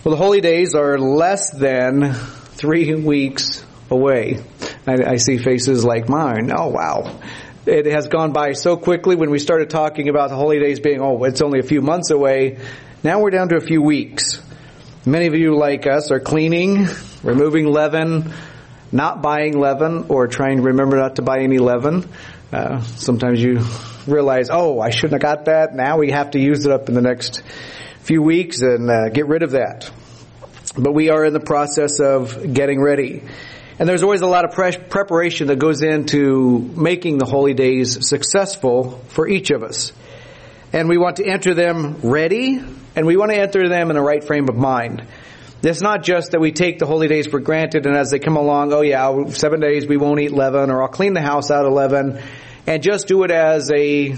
Well, the holy days are less than 3 weeks away. I see faces like mine. Oh, wow. It has gone by so quickly. When we started talking about the holy days being, it's only a few months away. Now we're down to a few weeks. Many of you, like us, are cleaning, removing leaven, not buying leaven, or trying to remember not to buy any leaven. Sometimes you realize, I shouldn't have got that. Now we have to use it up in the next few weeks and get rid of that. But we are in the process of getting ready. And there's always a lot of preparation that goes into making the holy days successful for each of us. And we want to enter them ready, and we want to enter them in the right frame of mind. It's not just that we take the holy days for granted, and as they come along, 7 days we won't eat leaven, or I'll clean the house out of leaven, and just do it as a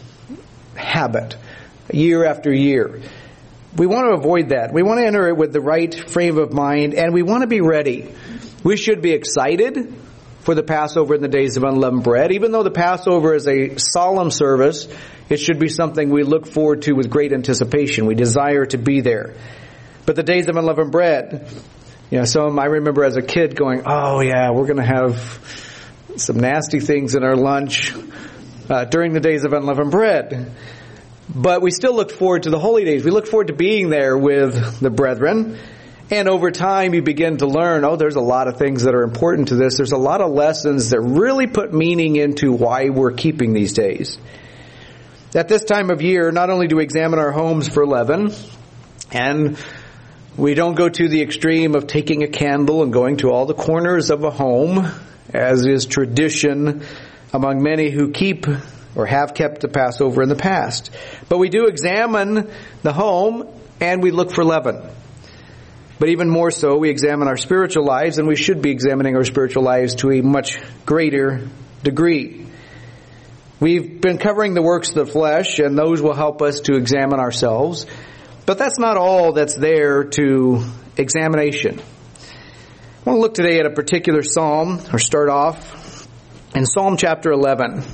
habit, year after year. We want to avoid that. We want to enter it with the right frame of mind, and we want to be ready. We should be excited for the Passover and the days of unleavened bread. Even though the Passover is a solemn service, it should be something we look forward to with great anticipation. We desire to be there. But the days of unleavened bread, I remember as a kid going, we're going to have some nasty things in our lunch during the days of unleavened bread. But we still look forward to the holy days. We look forward to being there with the brethren. And over time, you begin to learn, there's a lot of things that are important to this. There's a lot of lessons that really put meaning into why we're keeping these days. At this time of year, not only do we examine our homes for leaven, and we don't go to the extreme of taking a candle and going to all the corners of a home, as is tradition among many who keep or have kept the Passover in the past. But we do examine the home, and we look for leaven. But even more so, we examine our spiritual lives, and we should be examining our spiritual lives to a much greater degree. We've been covering the works of the flesh, and those will help us to examine ourselves. But that's not all that's there to examination. I want to look today at a particular psalm, or start off in Psalm chapter 11.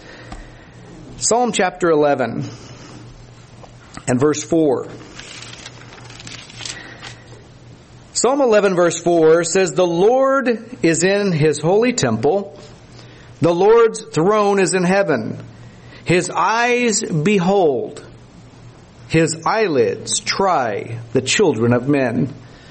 Psalm chapter 11 and verse 4. Psalm 11 verse 4 says, "The Lord is in His holy temple. The Lord's throne is in heaven. His eyes behold. His eyelids try the children of men."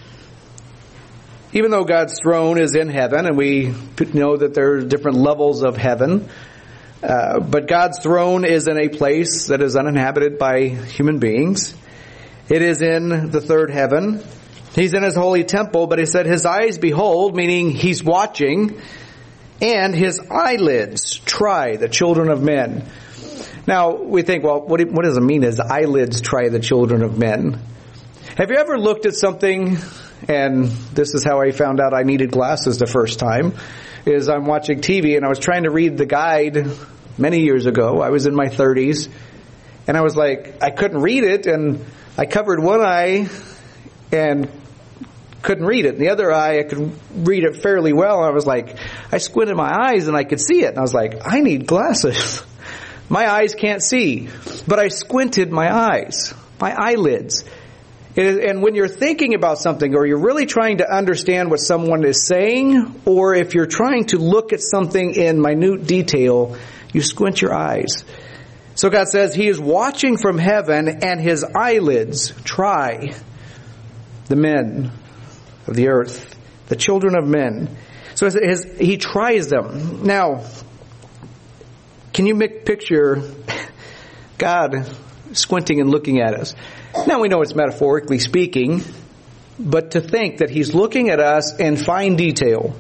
Even though God's throne is in heaven, and we know that there are different levels of heaven, but God's throne is in a place that is uninhabited by human beings. It is in the third heaven. He's in His holy temple, but He said His eyes behold, meaning He's watching, and His eyelids try the children of men. Now, we think, what does it mean, His eyelids try the children of men? Have you ever looked at something, and this is how I found out I needed glasses the first time, is I'm watching TV, and I was trying to read the guide many years ago. I was in my 30s, and I was like, I couldn't read it, and I covered one eye and couldn't read it. In the other eye, I could read it fairly well. I was like, I squinted my eyes and I could see it. And I was like, I need glasses. My eyes can't see. But I squinted my eyes, my eyelids. And when you're thinking about something, or you're really trying to understand what someone is saying, or if you're trying to look at something in minute detail, you squint your eyes. So God says He is watching from heaven, and His eyelids try the men of the earth, the children of men. So He tries them. Now, can you picture God squinting and looking at us? Now we know it's metaphorically speaking, but to think that He's looking at us in fine detail.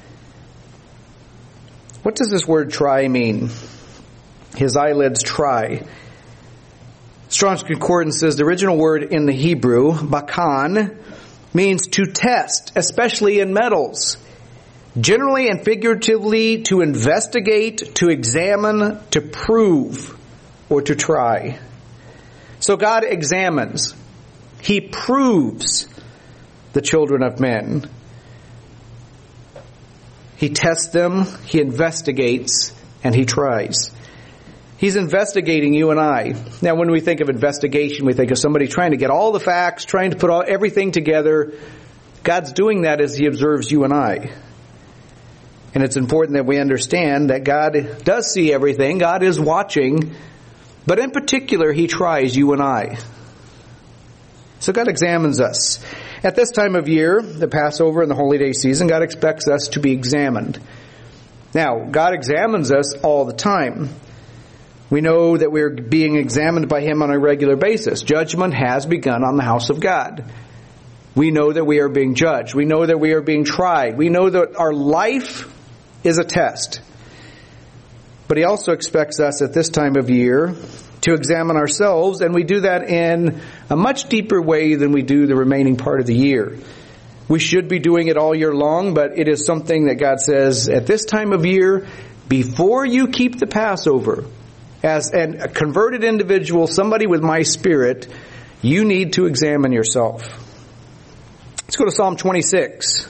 What does this word try mean? His eyelids try. Strong's Concordance says the original word in the Hebrew, bakan, means to test, especially in metals. Generally and figuratively, to investigate, to examine, to prove, or to try. So God examines. He proves the children of men. He tests them, He investigates, and He tries. He's investigating you and I. Now, when we think of investigation, we think of somebody trying to get all the facts, trying to put everything together. God's doing that as He observes you and I. And it's important that we understand that God does see everything. God is watching. But in particular, He tries you and I. So God examines us. At this time of year, the Passover and the Holy Day season, God expects us to be examined. Now, God examines us all the time. We know that we're being examined by Him on a regular basis. Judgment has begun on the house of God. We know that we are being judged. We know that we are being tried. We know that our life is a test. But He also expects us at this time of year to examine ourselves, and we do that in a much deeper way than we do the remaining part of the year. We should be doing it all year long, but it is something that God says at this time of year, before you keep the Passover, as a converted individual, somebody with my Spirit, you need to examine yourself. Let's go to Psalm 26.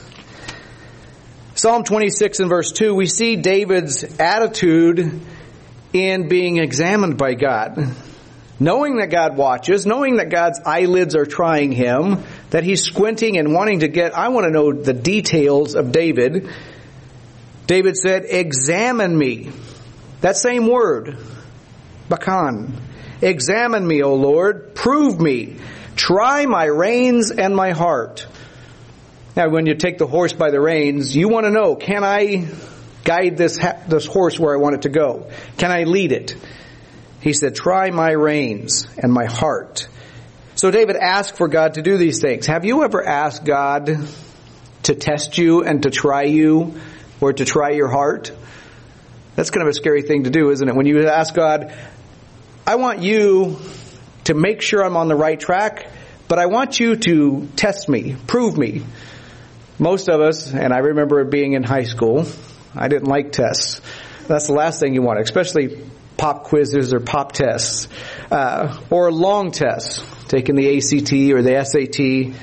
Psalm 26 and verse 2, we see David's attitude in being examined by God. Knowing that God watches, knowing that God's eyelids are trying him, that he's squinting and wanting to I want to know the details of David. David said, examine me. That same word. Bakan. Examine me, O Lord. Prove me. Try my reins and my heart. Now, when you take the horse by the reins, you want to know, can I guide this horse where I want it to go? Can I lead it? He said, try my reins and my heart. So David asked for God to do these things. Have you ever asked God to test you and to try you, or to try your heart? That's kind of a scary thing to do, isn't it? When you ask God, I want you to make sure I'm on the right track, but I want you to test me, prove me. Most of us, and I remember being in high school, I didn't like tests. That's the last thing you want, especially pop quizzes or pop tests, or long tests, taking the ACT or the SAT.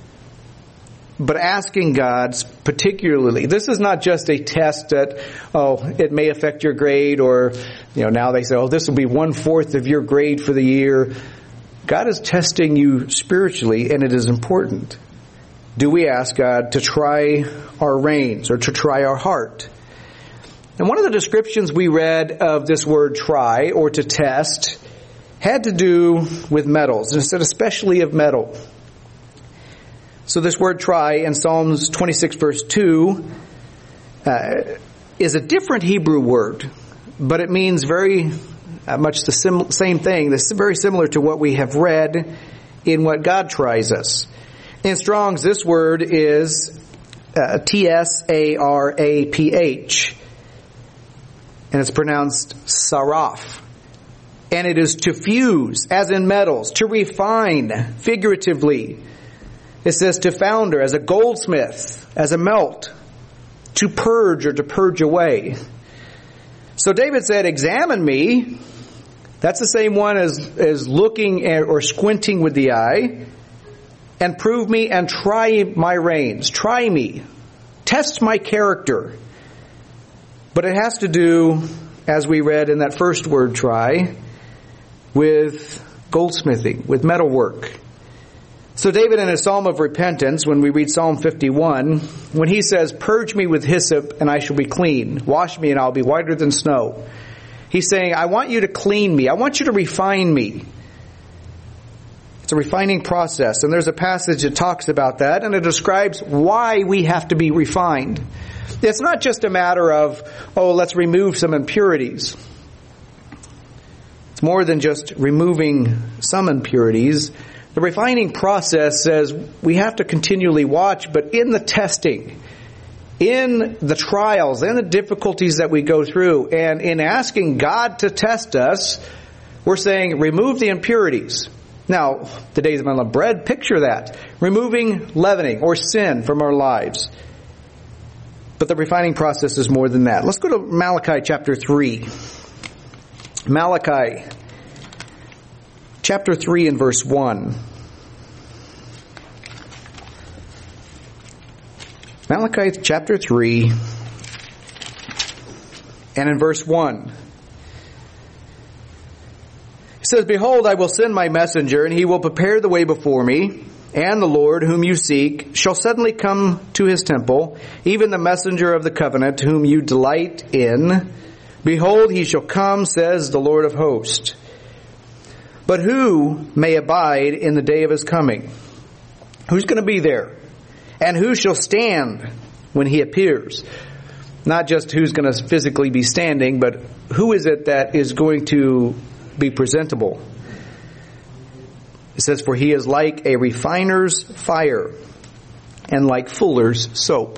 But asking God particularly, this is not just a test that, it may affect your grade, or, now they say, this will be 1/4 of your grade for the year. God is testing you spiritually, and it is important. Do we ask God to try our reins or to try our heart? And one of the descriptions we read of this word try or to test had to do with metals, and it said especially of metal. So this word try in Psalms 26 verse 2 is a different Hebrew word, but it means very much the same thing. This is very similar to what we have read in what God tries us. In Strong's, this word is T-S-A-R-A-P-H, and it's pronounced saraf. And it is to fuse, as in metals, to refine, figuratively. It says to founder, as a goldsmith, as a melt, to purge or to purge away. So David said, examine me. That's the same one as looking at or squinting with the eye. And prove me and try my reins. Try me. Test my character. But it has to do, as we read in that first word, try, with goldsmithing, with metalwork. So David, in his Psalm of Repentance, when we read Psalm 51, when he says, purge me with hyssop and I shall be clean. Wash me and I'll be whiter than snow. He's saying, I want you to clean me. I want you to refine me. It's a refining process. And there's a passage that talks about that, and it describes why we have to be refined. It's not just a matter of, let's remove some impurities. It's more than just removing some impurities. The refining process says we have to continually watch, but in the testing, in the trials, and the difficulties that we go through, and in asking God to test us, we're saying, remove the impurities. Now, the days of unleavened bread, picture that. Removing leavening or sin from our lives. But the refining process is more than that. Let's go to Malachi chapter 3. Malachi chapter 3 and verse 1. Malachi chapter 3 and in verse 1. says, Behold, I will send my messenger, and he will prepare the way before me. And the Lord, whom you seek, shall suddenly come to his temple, even the messenger of the covenant, whom you delight in. Behold, he shall come, says the Lord of hosts. But who may abide in the day of his coming? Who's going to be there? And who shall stand when he appears? Not just who's going to physically be standing, but who is it that is going to be presentable? It says, For he is like a refiner's fire, and like fuller's soap.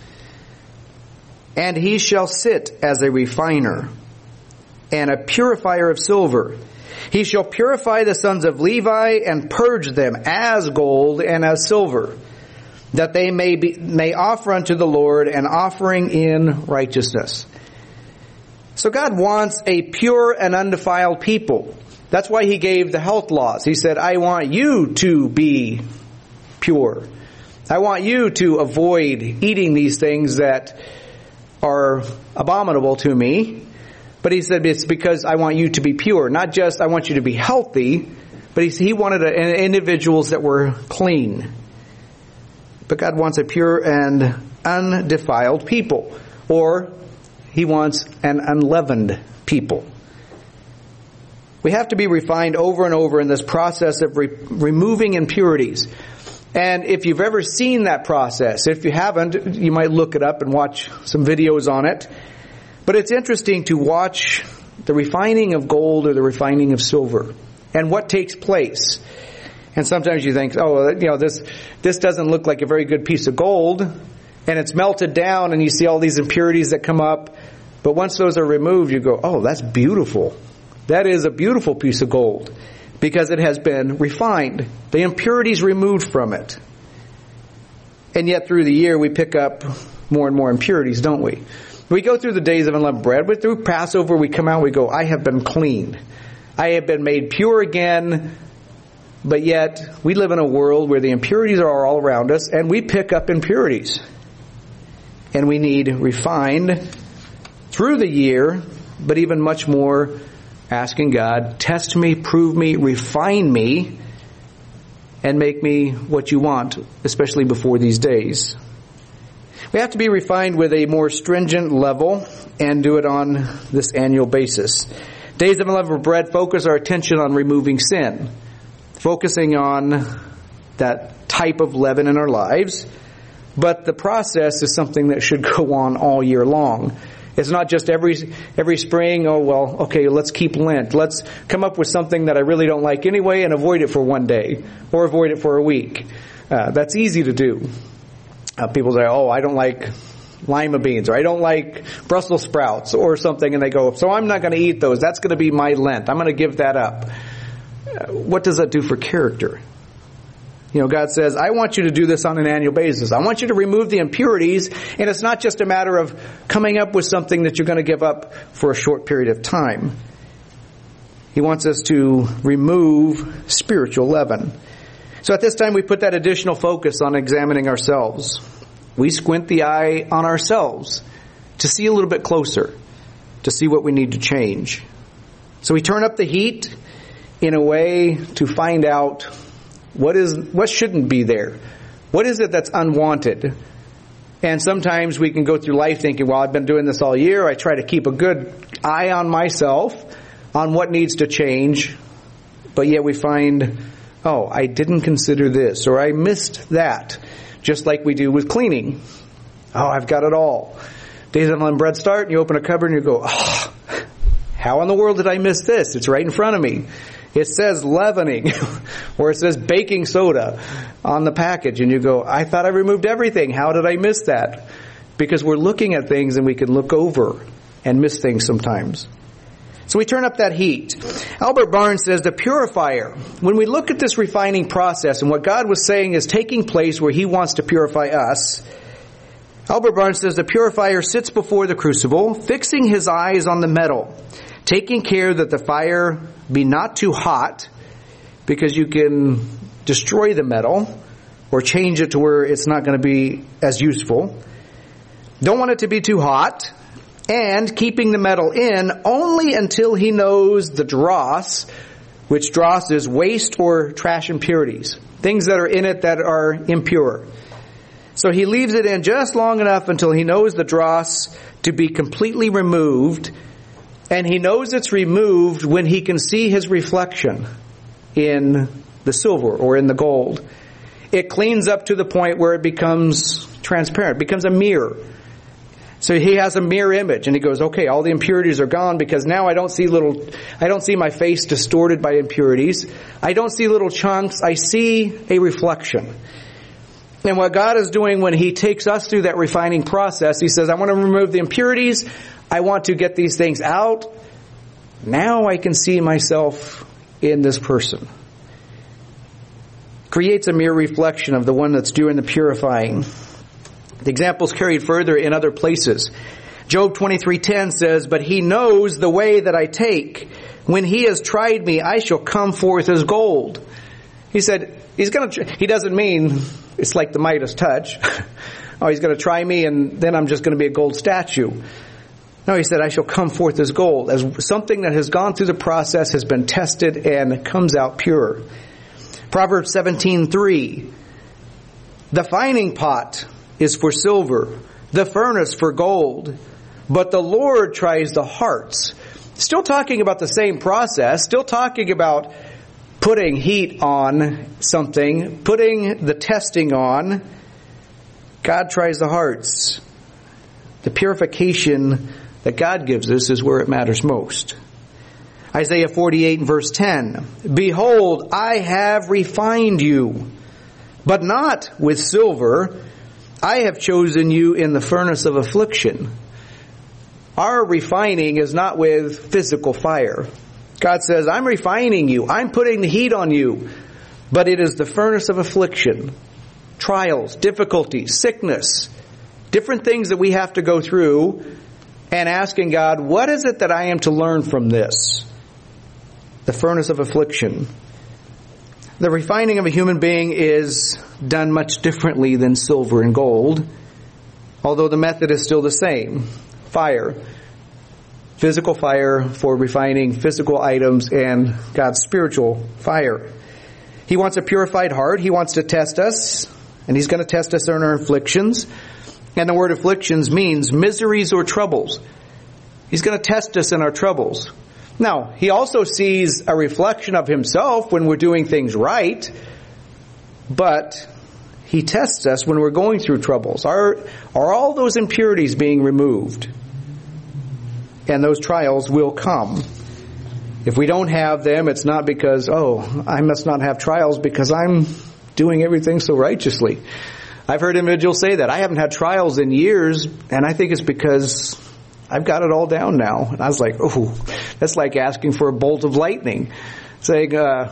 And he shall sit as a refiner, and a purifier of silver. He shall purify the sons of Levi, and purge them as gold and as silver, that they may offer unto the Lord an offering in righteousness. So God wants a pure and undefiled people. That's why he gave the health laws. He said, I want you to be pure. I want you to avoid eating these things that are abominable to me. But he said, it's because I want you to be pure. Not just I want you to be healthy, but he wanted individuals that were clean. But God wants a pure and undefiled people. Or he wants an unleavened people. We have to be refined over and over in this process of removing impurities. And if you've ever seen that process, if you haven't, you might look it up and watch some videos on it. But it's interesting to watch the refining of gold or the refining of silver and what takes place. And sometimes you think, this doesn't look like a very good piece of gold. And it's melted down and you see all these impurities that come up. But once those are removed, you go, oh, that's beautiful. That is a beautiful piece of gold because it has been refined. The impurities removed from it. And yet through the year we pick up more and more impurities, don't we? We go through the days of unleavened bread. But through Passover we come out and we go, I have been clean. I have been made pure again. But yet we live in a world where the impurities are all around us and we pick up impurities. And we need refined through the year, but even much more asking God, test me, prove me, refine me, and make me what you want, especially before these days. We have to be refined with a more stringent level and do it on this annual basis. Days of Unleavened Bread focus our attention on removing sin, focusing on that type of leaven in our lives, but the process is something that should go on all year long. It's not just every spring, let's keep Lent. Let's come up with something that I really don't like anyway and avoid it for one day or avoid it for a week. That's easy to do. People say, I don't like lima beans or I don't like Brussels sprouts or something, and they go, so I'm not going to eat those. That's going to be my Lent. I'm going to give that up. What does that do for character? God says, I want you to do this on an annual basis. I want you to remove the impurities, and it's not just a matter of coming up with something that you're going to give up for a short period of time. He wants us to remove spiritual leaven. So at this time, we put that additional focus on examining ourselves. We squint the eye on ourselves to see a little bit closer, to see what we need to change. So we turn up the heat in a way to find out what shouldn't be there? What is it that's unwanted? And sometimes we can go through life thinking, I've been doing this all year. I try to keep a good eye on myself, on what needs to change. But yet we find, I didn't consider this, or I missed that. Just like we do with cleaning. I've got it all. Days of Unleavened Bread start, and you open a cupboard and you go, how in the world did I miss this? It's right in front of me. It says leavening, or it says baking soda on the package. And you go, I thought I removed everything. How did I miss that? Because we're looking at things and we can look over and miss things sometimes. So we turn up that heat. Albert Barnes says the purifier, when we look at this refining process and what God was saying is taking place where he wants to purify us, Albert Barnes says the purifier sits before the crucible, fixing his eyes on the metal, taking care that the fire be not too hot, because you can destroy the metal or change it to where it's not going to be as useful. Don't want it to be too hot, and keeping the metal in only until he knows the dross which dross is waste or trash impurities, things that are in it that are impure. So he leaves it in just long enough until he knows the dross to be completely removed, and he knows it's removed when he can see his reflection in the silver or in the gold. It cleans up to the point where it becomes transparent, becomes a mirror. So he has a mirror image, and he goes, okay, all the impurities are gone because now I don't see my face distorted by impurities. I don't see little chunks. I see a reflection. And what God is doing when he takes us through that refining process, he says, I want to remove the impurities. I want to get these things out. Now I can see myself in this person. Creates a mere reflection of the one that's doing the purifying. The example's carried further in other places. Job 23:10 says, but he knows the way that I take. When he has tried me, I shall come forth as gold. He said, he doesn't mean it's like the Midas touch. Oh, he's going to try me and then I'm just going to be a gold statue. No, he said, I shall come forth as gold, as something that has gone through the process, has been tested, and comes out pure. Proverbs 17:3, the fining pot is for silver, the furnace for gold, but the Lord tries the hearts. Still talking about the same process, still talking about putting heat on something, putting the testing on. God tries the hearts. The purification that God gives us is where it matters most. Isaiah 48 and verse 10, behold, I have refined you, but not with silver. I have chosen you in the furnace of affliction. Our refining is not with physical fire. God says, I'm refining you. I'm putting the heat on you. But it is the furnace of affliction, trials, difficulties, sickness, different things that we have to go through, and asking God, what is it that I am to learn from this? The furnace of affliction. The refining of a human being is done much differently than silver and gold, although the method is still the same. Fire. Physical fire for refining physical items, and God's spiritual fire. He wants a purified heart. He wants to test us, and He's going to test us in our afflictions. And the word afflictions means miseries or troubles. He's going to test us in our troubles. Now, He also sees a reflection of Himself when we're doing things right, but He tests us when we're going through troubles. Are all those impurities being removed? And those trials will come. If we don't have them, it's not because, I must not have trials because I'm doing everything so righteously. I've heard individuals say that. I haven't had trials in years, and I think it's because I've got it all down now. And I was like, that's like asking for a bolt of lightning. Saying,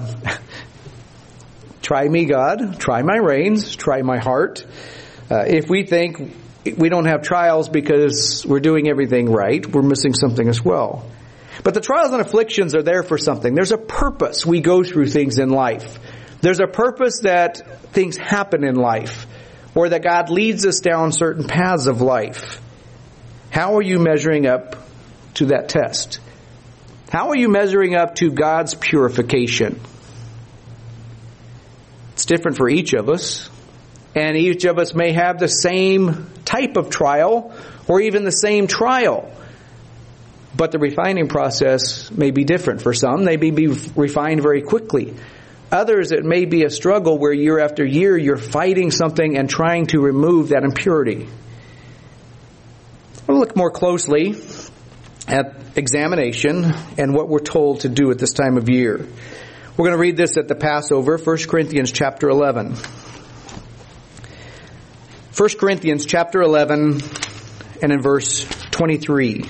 try me, God, try my reins, try my heart. If we think we don't have trials because we're doing everything right, we're missing something as well. But the trials and afflictions are there for something. There's a purpose we go through things in life. There's a purpose that things happen in life, or that God leads us down certain paths of life. How are you measuring up to that test? How are you measuring up to God's purification? It's different for each of us. And each of us may have the same type of trial or even the same trial. But the refining process may be different. For some, they may be refined very quickly. Others, it may be a struggle where year after year you're fighting something and trying to remove that impurity. We'll look more closely at examination and what we're told to do at this time of year. We're going to read this at the Passover, 1 Corinthians chapter 11. 1 Corinthians chapter 11 and in verse 23.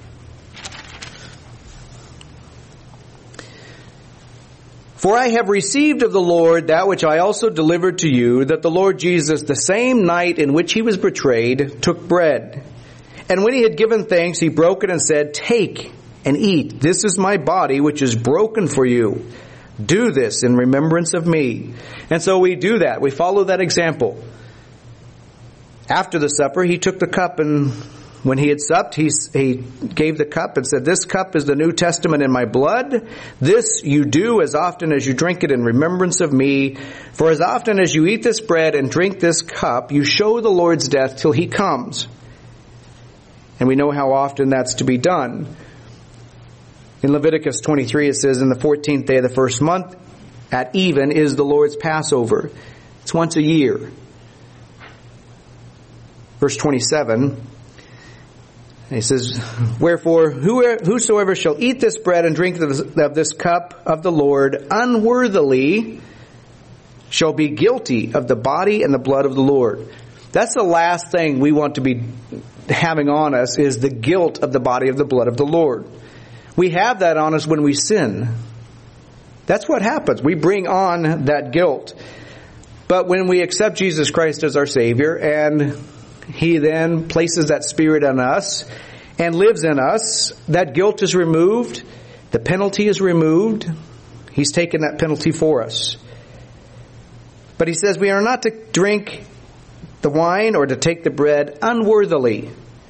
For I have received of the Lord that which I also delivered to you, that the Lord Jesus, the same night in which He was betrayed, took bread. And when He had given thanks, He broke it and said, take and eat. This is my body, which is broken for you. Do this in remembrance of me. And so we do that. We follow that example. After the supper, He took the cup and When he had supped, he gave the cup and said, "This cup is the New Testament in my blood. This you do as often as you drink it in remembrance of me. For as often as you eat this bread and drink this cup, you show the Lord's death till he comes." And we know how often that's to be done. In Leviticus 23 it says, "In the 14th day of the first month, at even, is the Lord's Passover." It's once a year. Verse 27, he says, "Wherefore, whosoever shall eat this bread and drink of this cup of the Lord unworthily shall be guilty of the body and the blood of the Lord." That's the last thing we want to be having on us, is the guilt of the body of the blood of the Lord. We have that on us when we sin. That's what happens. We bring on that guilt. But when we accept Jesus Christ as our Savior, and he then places that Spirit on us and lives in us, that guilt is removed. The penalty is removed. He's taken that penalty for us. But he says we are not to drink the wine or to take the bread unworthily.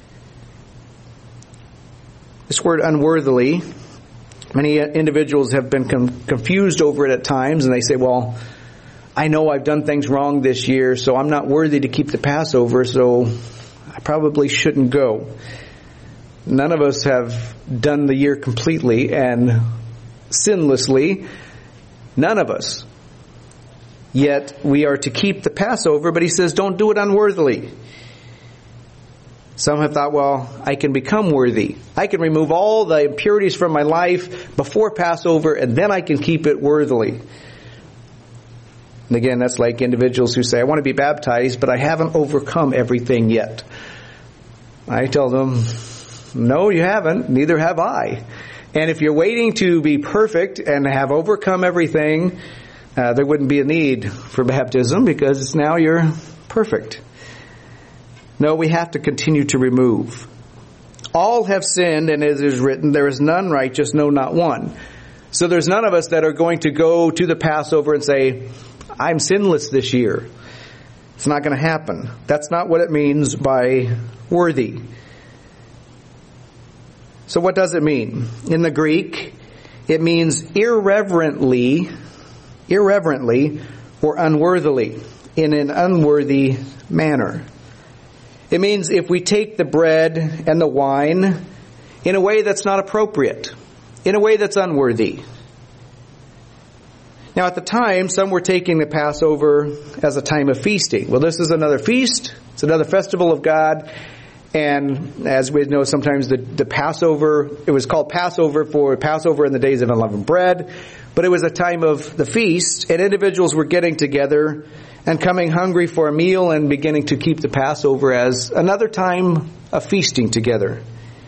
This word unworthily, many individuals have been confused over it at times, and they say, well, I know I've done things wrong this year, so I'm not worthy to keep the Passover, so I probably shouldn't go. None of us have done the year completely and sinlessly. None of us. Yet we are to keep the Passover, but he says don't do it unworthily. Some have thought, well, I can become worthy. I can remove all the impurities from my life before Passover, and then I can keep it worthily. And again, that's like individuals who say, I want to be baptized, but I haven't overcome everything yet. I tell them, no, you haven't. Neither have I. And if you're waiting to be perfect and have overcome everything, there wouldn't be a need for baptism because now you're perfect. No, we have to continue to remove. All have sinned, and as is written, there is none righteous, no, not one. So there's none of us that are going to go to the Passover and say, I'm sinless this year. It's not going to happen. That's not what it means by worthy. So what does it mean? In the Greek, it means irreverently or unworthily, in an unworthy manner. It means if we take the bread and the wine in a way that's not appropriate, in a way that's unworthy. Now at the time, some were taking the Passover as a time of feasting. Well, this is another feast. It's another festival of God. And as we know, sometimes the Passover, it was called Passover for Passover in the days of unleavened bread. But it was a time of the feast, and individuals were getting together and coming hungry for a meal and beginning to keep the Passover as another time of feasting together.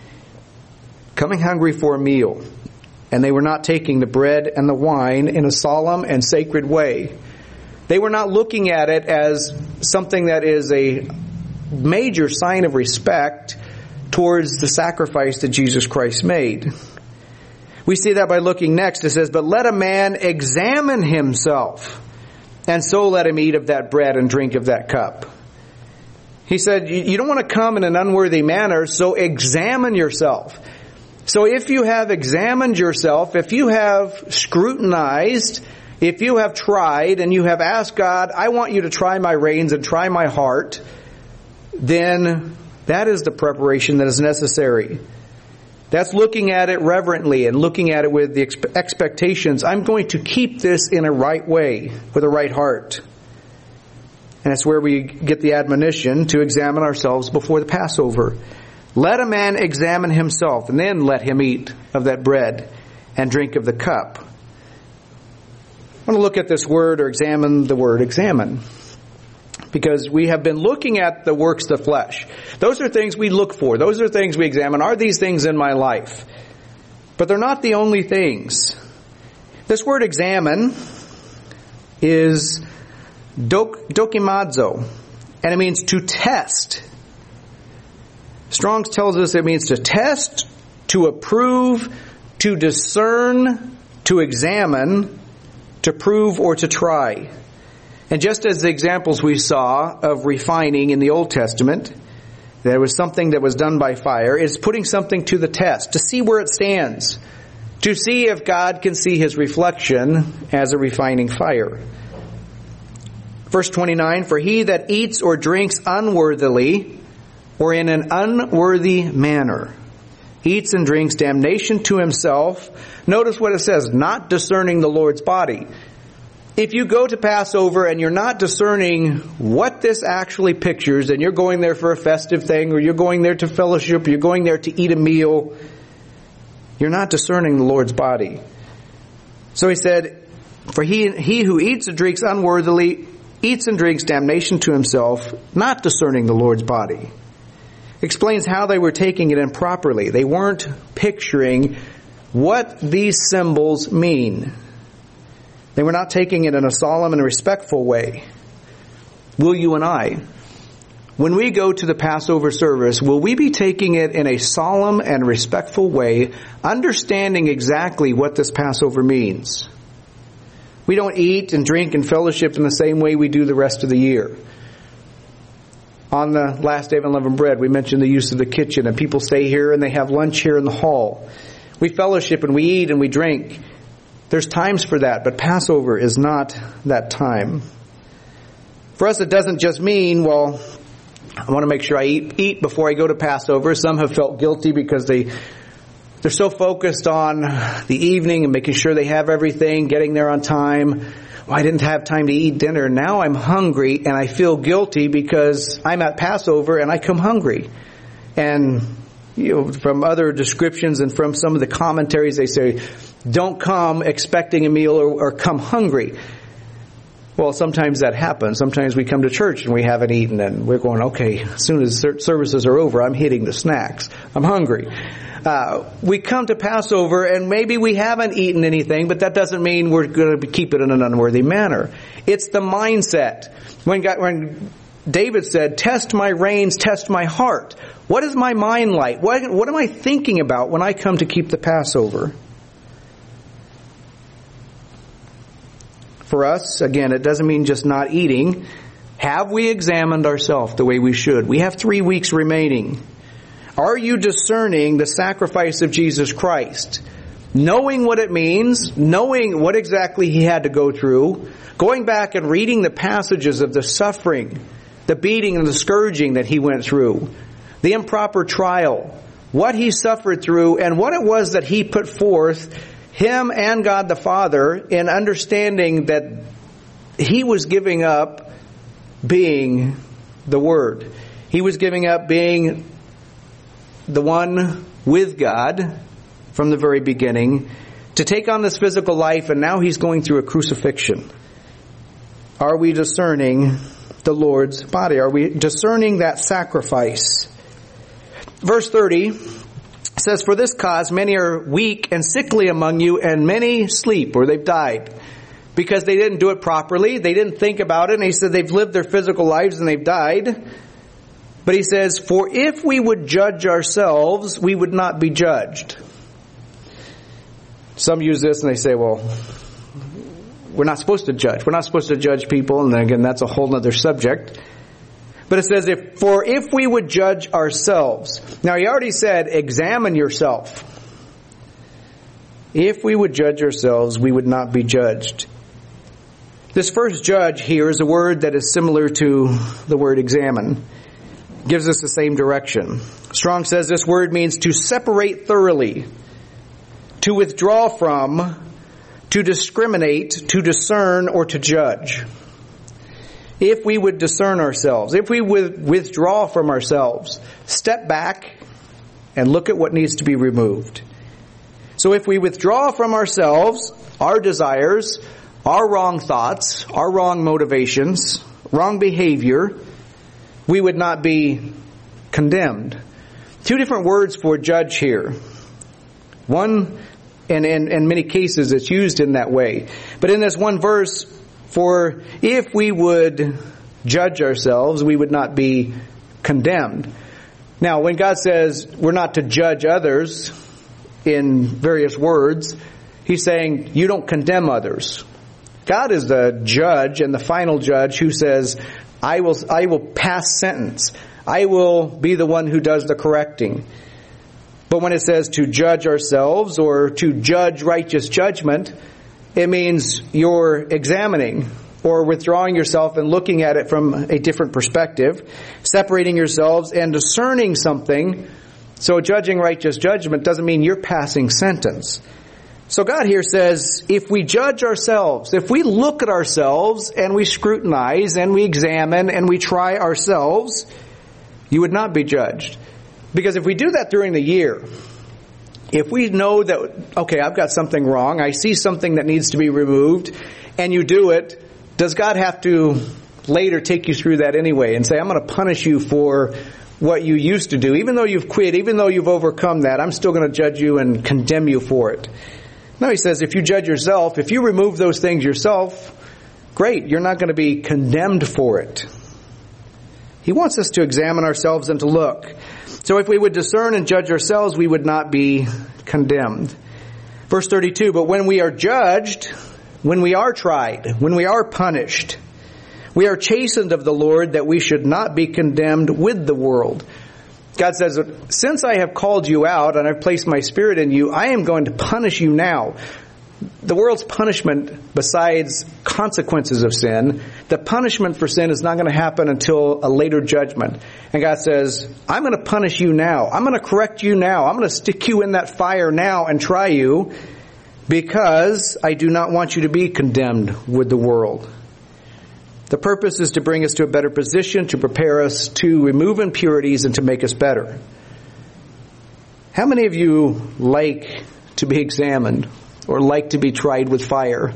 Coming hungry for a meal. And they were not taking the bread and the wine in a solemn and sacred way. They were not looking at it as something that is a major sign of respect towards the sacrifice that Jesus Christ made. We see that by looking next. It says, but let a man examine himself, and so let him eat of that bread and drink of that cup. He said, you don't want to come in an unworthy manner, so examine yourself. So if you have examined yourself, if you have scrutinized, if you have tried and you have asked God, I want you to try my reins and try my heart, then that is the preparation that is necessary. That's looking at it reverently and looking at it with the expectations. I'm going to keep this in a right way, with a right heart. And that's where we get the admonition to examine ourselves before the Passover. Let a man examine himself, and then let him eat of that bread and drink of the cup. I want to look at this word, or examine the word examine. Because we have been looking at the works of the flesh. Those are things we look for. Those are things we examine. Are these things in my life? But they're not the only things. This word examine is dokimazo. And it means to test. Strong's tells us it means to test, to approve, to discern, to examine, to prove, or to try. And just as the examples we saw of refining in the Old Testament, There was something that was done by fire. It's putting something to the test, to see where it stands, to see if God can see his reflection as a refining fire. Verse 29, for he that eats or drinks unworthily, or in an unworthy manner, eats and drinks damnation to himself. Notice what it says, not discerning the Lord's body. If you go to Passover and you're not discerning what this actually pictures, and you're going there for a festive thing, or you're going there to fellowship, or you're going there to eat a meal, you're not discerning the Lord's body. So he said, for he who eats and drinks unworthily, eats and drinks damnation to himself, not discerning the Lord's body. Explains how they were taking it improperly. They weren't picturing what these symbols mean. They were not taking it in a solemn and respectful way. Will you and I, when we go to the Passover service, will we be taking it in a solemn and respectful way, understanding exactly what this Passover means? We don't eat and drink and fellowship in the same way we do the rest of the year. On the last day of unleavened bread, we mentioned the use of the kitchen, and people stay here and they have lunch here in the hall. We fellowship and we eat and we drink. There's times for that, but Passover is not that time. For us, it doesn't just mean, well, I want to make sure I eat before I go to Passover. Some have felt guilty because they're so focused on the evening and making sure they have everything, getting there on time. Well, I didn't have time to eat dinner. Now I'm hungry and I feel guilty because I'm at Passover and I come hungry. And from other descriptions and from some of the commentaries, they say, don't come expecting a meal or come hungry. Well, sometimes that happens. Sometimes we come to church and we haven't eaten and we're going, okay, as soon as services are over, I'm hitting the snacks. I'm hungry. We come to Passover and maybe we haven't eaten anything, but that doesn't mean we're going to keep it in an unworthy manner. It's the mindset. When David said, test my reins, test my heart. What is my mind like? What am I thinking about when I come to keep the Passover? For us, again, it doesn't mean just not eating. Have we examined ourselves the way we should? We have 3 weeks remaining. Are you discerning the sacrifice of Jesus Christ? Knowing what it means, knowing what exactly he had to go through, going back and reading the passages of the suffering, the beating and the scourging that he went through, the improper trial, what he suffered through, and what it was that he put forth, him and God the Father, in understanding that he was giving up being the Word. He was giving up being the one with God from the very beginning to take on this physical life, and now he's going through a crucifixion. Are we discerning the Lord's body? Are we discerning that sacrifice? Verse 30 says, for this cause many are weak and sickly among you, and many sleep, or they've died, because they didn't do it properly. They didn't think about it, and he said they've lived their physical lives and they've died. But he says, for if we would judge ourselves, we would not be judged. Some use this and they say, well, we're not supposed to judge. We're not supposed to judge people. And then again, that's a whole other subject. But it says, if we would judge ourselves. Now, he already said, examine yourself. If we would judge ourselves, we would not be judged. This first judge here is a word that is similar to the word examine. Gives us the same direction. Strong says this word means to separate thoroughly, to withdraw from, to discriminate, to discern, or to judge. If we would discern ourselves, if we would withdraw from ourselves, step back and look at what needs to be removed. So if we withdraw from ourselves, our desires, our wrong thoughts, our wrong motivations, wrong behavior, we would not be condemned. 2 different words for judge here. One, and in many cases it's used in that way. But in this one verse, for if we would judge ourselves, we would not be condemned. Now, when God says we're not to judge others in various words, he's saying you don't condemn others. God is the judge and the final judge who says, I will pass sentence. I will be the one who does the correcting. But when it says to judge ourselves or to judge righteous judgment, it means you're examining or withdrawing yourself and looking at it from a different perspective, separating yourselves and discerning something. So judging righteous judgment doesn't mean you're passing sentence. So God here says, if we judge ourselves, if we look at ourselves and we scrutinize and we examine and we try ourselves, you would not be judged. Because if we do that during the year, if we know that, okay, I've got something wrong, I see something that needs to be removed, and you do it, does God have to later take you through that anyway and say, I'm going to punish you for what you used to do? Even though you've quit, even though you've overcome that, I'm still going to judge you and condemn you for it. No, he says, if you judge yourself, if you remove those things yourself, great, you're not going to be condemned for it. He wants us to examine ourselves and to look. So if we would discern and judge ourselves, we would not be condemned. Verse 32, but when we are judged, when we are tried, when we are punished, we are chastened of the Lord, that we should not be condemned with the world. God says, since I have called you out and I've placed my Spirit in you, I am going to punish you now. The world's punishment, besides consequences of sin, the punishment for sin is not going to happen until a later judgment. And God says, I'm going to punish you now. I'm going to correct you now. I'm going to stick you in that fire now and try you, because I do not want you to be condemned with the world. The purpose is to bring us to a better position, to prepare us to remove impurities and to make us better. How many of you like to be examined or like to be tried with fire?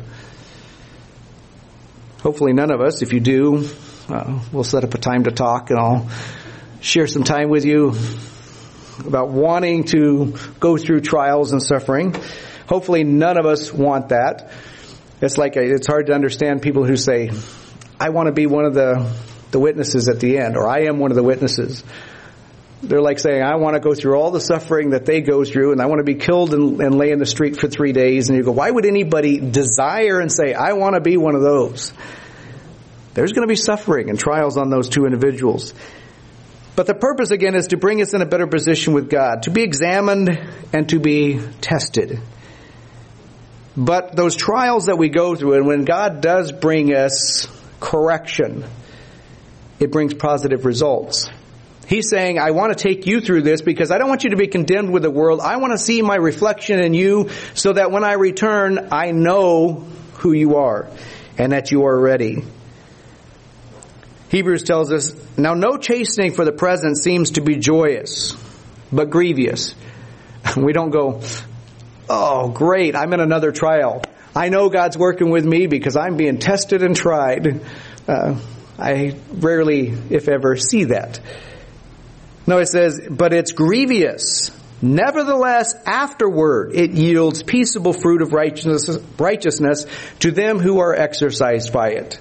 Hopefully none of us. If you do, we'll set up a time to talk and I'll share some time with you about wanting to go through trials and suffering. Hopefully none of us want that. It's hard to understand people who say, I want to be one of the witnesses at the end, or I am one of the witnesses. They're like saying, I want to go through all the suffering that they go through, and I want to be killed and lay in the street for 3 days. And you go, why would anybody desire and say, I want to be one of those? There's going to be suffering and trials on those two individuals. But the purpose, again, is to bring us in a better position with God, to be examined and to be tested. But those trials that we go through, and when God does bring us correction, it brings positive results. He's saying, I want to take you through this because I don't want you to be condemned with the world. I want to see my reflection in you so that when I return, I know who you are and that you are ready. Hebrews tells us, now no chastening for the present seems to be joyous, but grievous. We don't go, oh, great, I'm in another trial. I know God's working with me because I'm being tested and tried. I rarely, if ever, see that. No, it says, but it's grievous. Nevertheless, afterward, it yields peaceable fruit of righteousness to them who are exercised by it.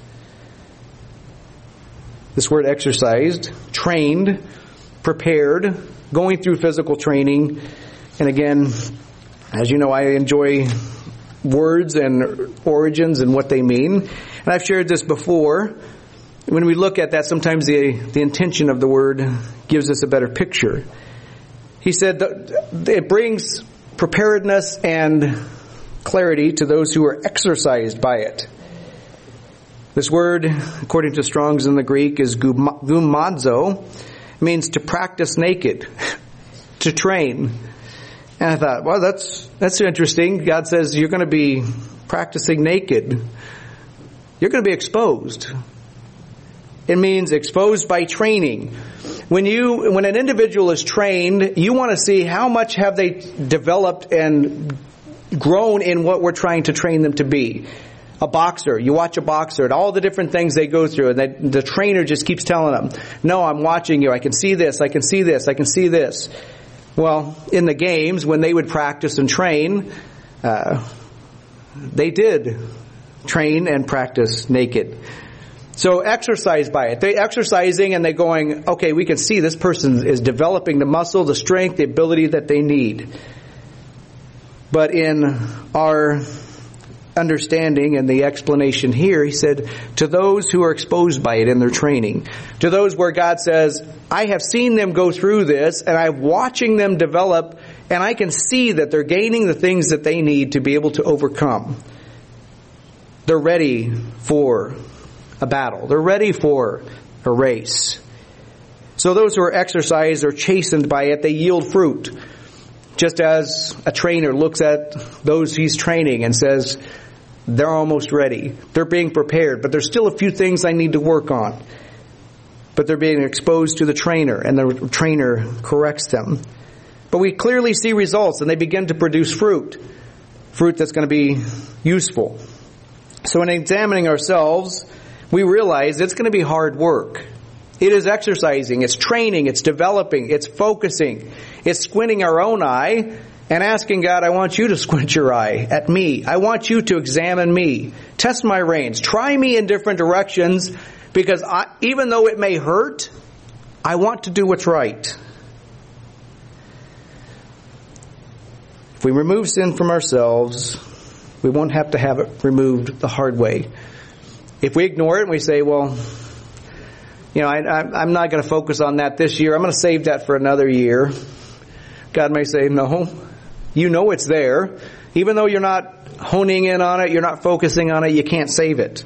This word exercised, trained, prepared, going through physical training. And again, as you know, I enjoy words and origins and what they mean. And I've shared this before. When we look at that, sometimes the intention of the word gives us a better picture. He said that it brings preparedness and clarity to those who are exercised by it. This word, according to Strong's in the Greek, is gumazo. It means to practice naked, to train. And I thought, well, that's interesting. God says you're going to be practicing naked. You're going to be exposed. It means exposed by training. When an individual is trained, you want to see how much have they developed and grown in what we're trying to train them to be. A boxer, you watch a boxer and all the different things they go through, and the trainer just keeps telling them, no, I'm watching you. I can see this. I can see this. I can see this. Well, in the games, when they would practice and train, they did train and practice naked. So exercise by it. They're exercising and they're going, okay, we can see this person is developing the muscle, the strength, the ability that they need. But in our understanding and the explanation here, he said, to those who are exposed by it in their training, to those where God says, I have seen them go through this, and I'm watching them develop, and I can see that they're gaining the things that they need to be able to overcome. They're ready for a battle. They're ready for a race. So those who are exercised or chastened by it, they yield fruit. Just as a trainer looks at those he's training and says, they're almost ready. They're being prepared, but there's still a few things I need to work on. But they're being exposed to the trainer, and the trainer corrects them. But we clearly see results, and they begin to produce fruit. Fruit that's going to be useful. So in examining ourselves, we realize it's going to be hard work. It is exercising, it's training, it's developing, it's focusing. It's squinting our own eye and asking God, I want you to squint your eye at me. I want you to examine me. Test my reins. Try me in different directions, because even though it may hurt, I want to do what's right. If we remove sin from ourselves, we won't have to have it removed the hard way. If we ignore it and we say, well, I'm not going to focus on that this year. I'm going to save that for another year. God may say, no, you know it's there. Even though you're not honing in on it, you're not focusing on it, you can't save it.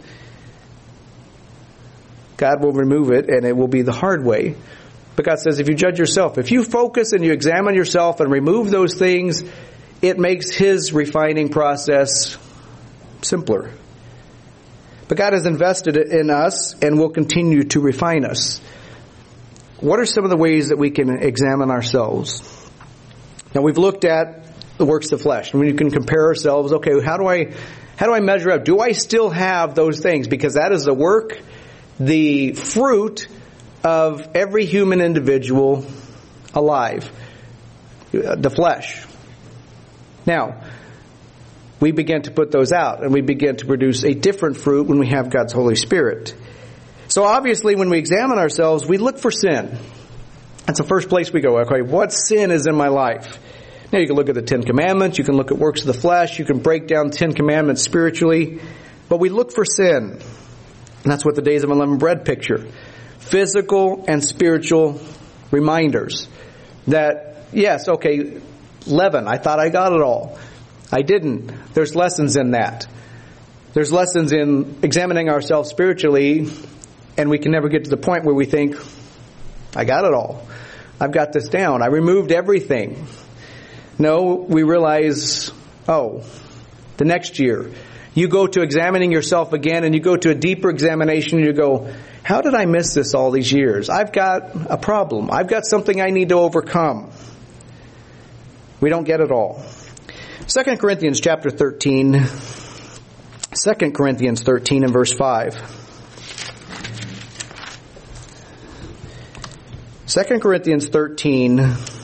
God will remove it, and it will be the hard way. But God says, if you judge yourself, if you focus and you examine yourself and remove those things, it makes His refining process simpler. But God has invested it in us and will continue to refine us. What are some of the ways that we can examine ourselves? Now, we've looked at the works of the flesh. I mean, you can compare ourselves. Okay, how do I measure up? Do I still have those things? Because that is the work, the fruit of every human individual alive. The flesh. Now, we begin to put those out, and we begin to produce a different fruit when we have God's Holy Spirit. So obviously, when we examine ourselves, we look for sin. That's the first place we go. Okay, what sin is in my life? Now, you can look at the Ten Commandments. You can look at works of the flesh. You can break down 10 Commandments spiritually. But we look for sin. And that's what the Days of Unleavened Bread picture. Physical and spiritual reminders. That, yes, okay, leaven. I thought I got it all. I didn't. There's lessons in that. There's lessons in examining ourselves spiritually, and we can never get to the point where we think, I got it all. I've got this down. I removed everything. No, we realize, the next year, you go to examining yourself again, and you go to a deeper examination, and you go, how did I miss this all these years? I've got a problem. I've got something I need to overcome. We don't get it all. 2 Corinthians chapter 13. 2 Corinthians 13 and verse 5. 2 Corinthians 13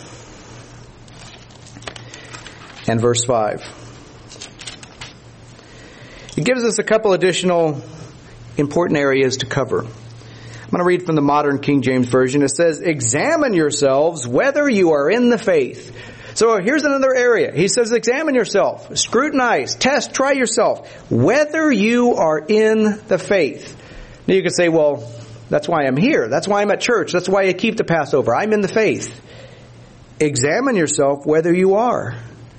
and verse 5. It gives us a couple additional important areas to cover. I'm going to read from the modern King James Version. It says, examine yourselves whether you are in the faith. So here's another area. He says, examine yourself, scrutinize, test, try yourself, whether you are in the faith. Now you could say, well, that's why I'm here. That's why I'm at church. That's why I keep the Passover. I'm in the faith. Examine yourself whether you are.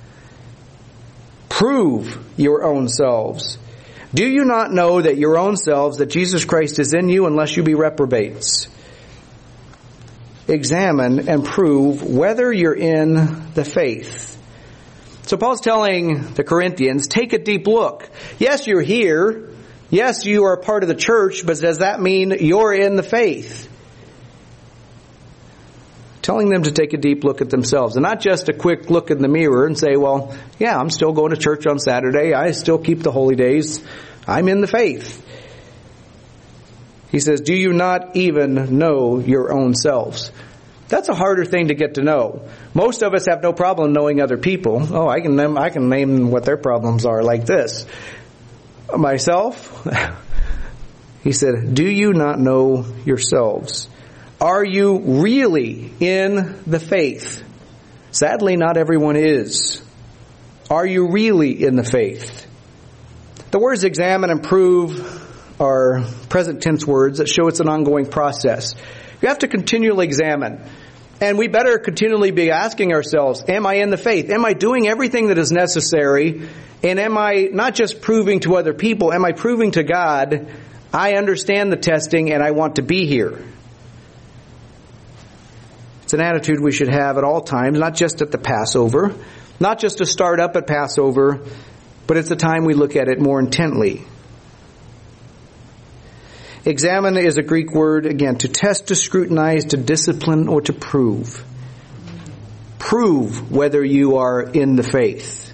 Prove your own selves. Do you not know that your own selves, that Jesus Christ is in you, unless you be reprobates? Examine and prove whether you're in the faith. So Paul's telling the Corinthians, take a deep look. Yes, you're here. Yes, you are a part of the church, but does that mean you're in the faith? Telling them to take a deep look at themselves, and not just a quick look in the mirror and say, well, yeah, I'm still going to church on Saturday. I still keep the holy days. I'm in the faith. He says, do you not even know your own selves? That's a harder thing to get to know. Most of us have no problem knowing other people. Oh, I can name what their problems are like this. Myself? He said, do you not know yourselves? Are you really in the faith? Sadly, not everyone is. Are you really in the faith? The words examine and prove are present tense words that show it's an ongoing process. You have to continually examine. And we better continually be asking ourselves, am I in the faith? Am I doing everything that is necessary? And am I not just proving to other people, am I proving to God, I understand the testing and I want to be here? It's an attitude we should have at all times, not just at the Passover, not just to start up at Passover, but it's the time we look at it more intently. Examine is a Greek word, again, to test, to scrutinize, to discipline, or to prove. Prove whether you are in the faith.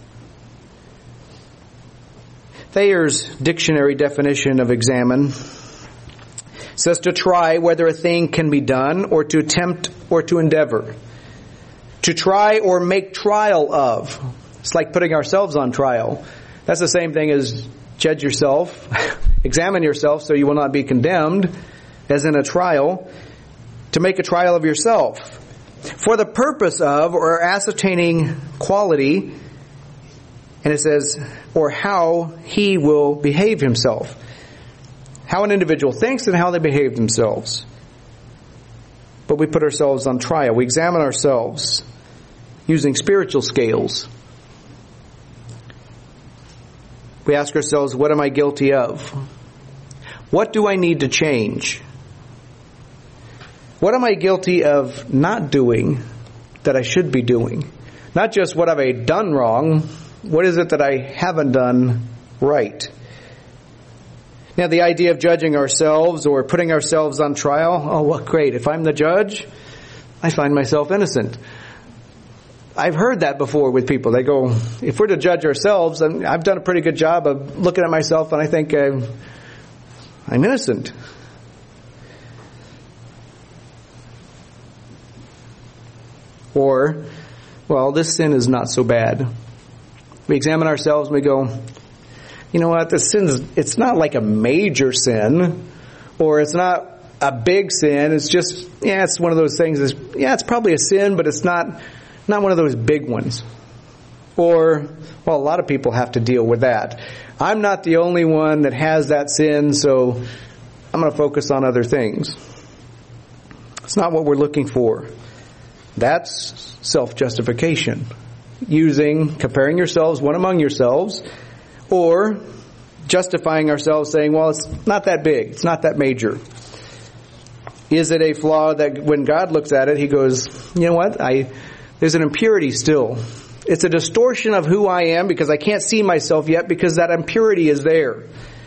Thayer's dictionary definition of examine says to try whether a thing can be done, or to attempt, or to endeavor. To try or make trial of. It's like putting ourselves on trial. That's the same thing as judge yourself, examine yourself so you will not be condemned, as in a trial, to make a trial of yourself. For the purpose of, or ascertaining quality, and it says, or how he will behave himself. How an individual thinks and how they behave themselves. But we put ourselves on trial. We examine ourselves using spiritual scales. We ask ourselves, what am I guilty of? What do I need to change? What am I guilty of not doing that I should be doing? Not just what have I done wrong, what is it that I haven't done right? Now, the idea of judging ourselves or putting ourselves on trial, oh, well, great. If I'm the judge, I find myself innocent. I've heard that before with people. They go, if we're to judge ourselves, and I've done a pretty good job of looking at myself and I think I'm innocent. Or, well, this sin is not so bad. We examine ourselves and we go, you know what, this sin it's not like a major sin, or it's not a big sin. It's just, it's one of those things. It's probably a sin, but it's not one of those big ones. Or, well, a lot of people have to deal with that. I'm not the only one that has that sin, so I'm going to focus on other things. It's not what we're looking for. That's self-justification. Comparing yourselves one among yourselves, or justifying ourselves saying, well, it's not that big, it's not that major. Is it a flaw that when God looks at it, He goes, you know what, there's an impurity still. It's a distortion of who I am because I can't see myself yet because that impurity is there.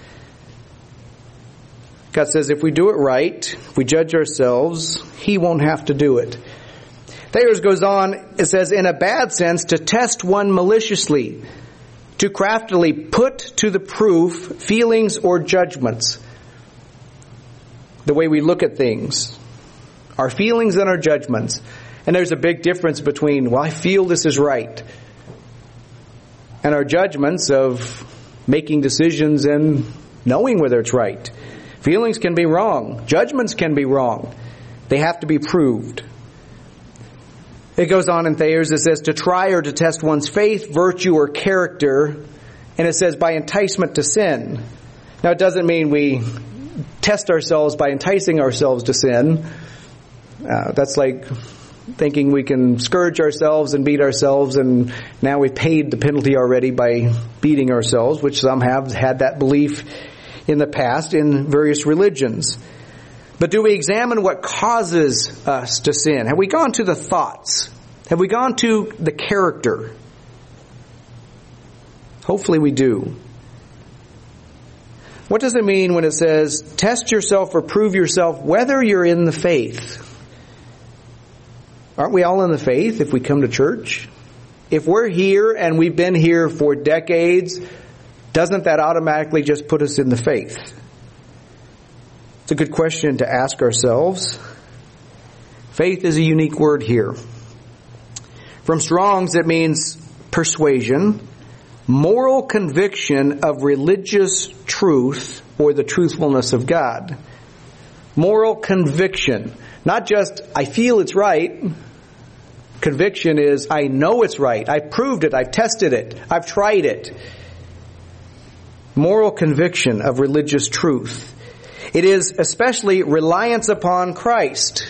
God says if we do it right, if we judge ourselves, He won't have to do it. Thayer's goes on, it says, in a bad sense, to test one maliciously, to craftily put to the proof feelings or judgments. The way we look at things, our feelings and our judgments. And there's a big difference between, well, I feel this is right, and our judgments of making decisions and knowing whether it's right. Feelings can be wrong. Judgments can be wrong. They have to be proved. It goes on in Thayer's, it says, to try or to test one's faith, virtue, or character. And it says, by enticement to sin. Now, it doesn't mean we test ourselves by enticing ourselves to sin. That's like thinking we can scourge ourselves and beat ourselves, and now we've paid the penalty already by beating ourselves, which some have had that belief in the past in various religions. But do we examine what causes us to sin? Have we gone to the thoughts? Have we gone to the character? Hopefully we do. What does it mean when it says, test yourself or prove yourself whether you're in the faith? Aren't we all in the faith if we come to church? If we're here and we've been here for decades, doesn't that automatically just put us in the faith? It's a good question to ask ourselves. Faith is a unique word here. From Strong's, it means persuasion, moral conviction of religious truth or the truthfulness of God. Moral conviction. Not just, I feel it's right. Conviction is, I know it's right. I've proved it. I've tested it. I've tried it. moral conviction of religious truth. It is especially reliance upon Christ.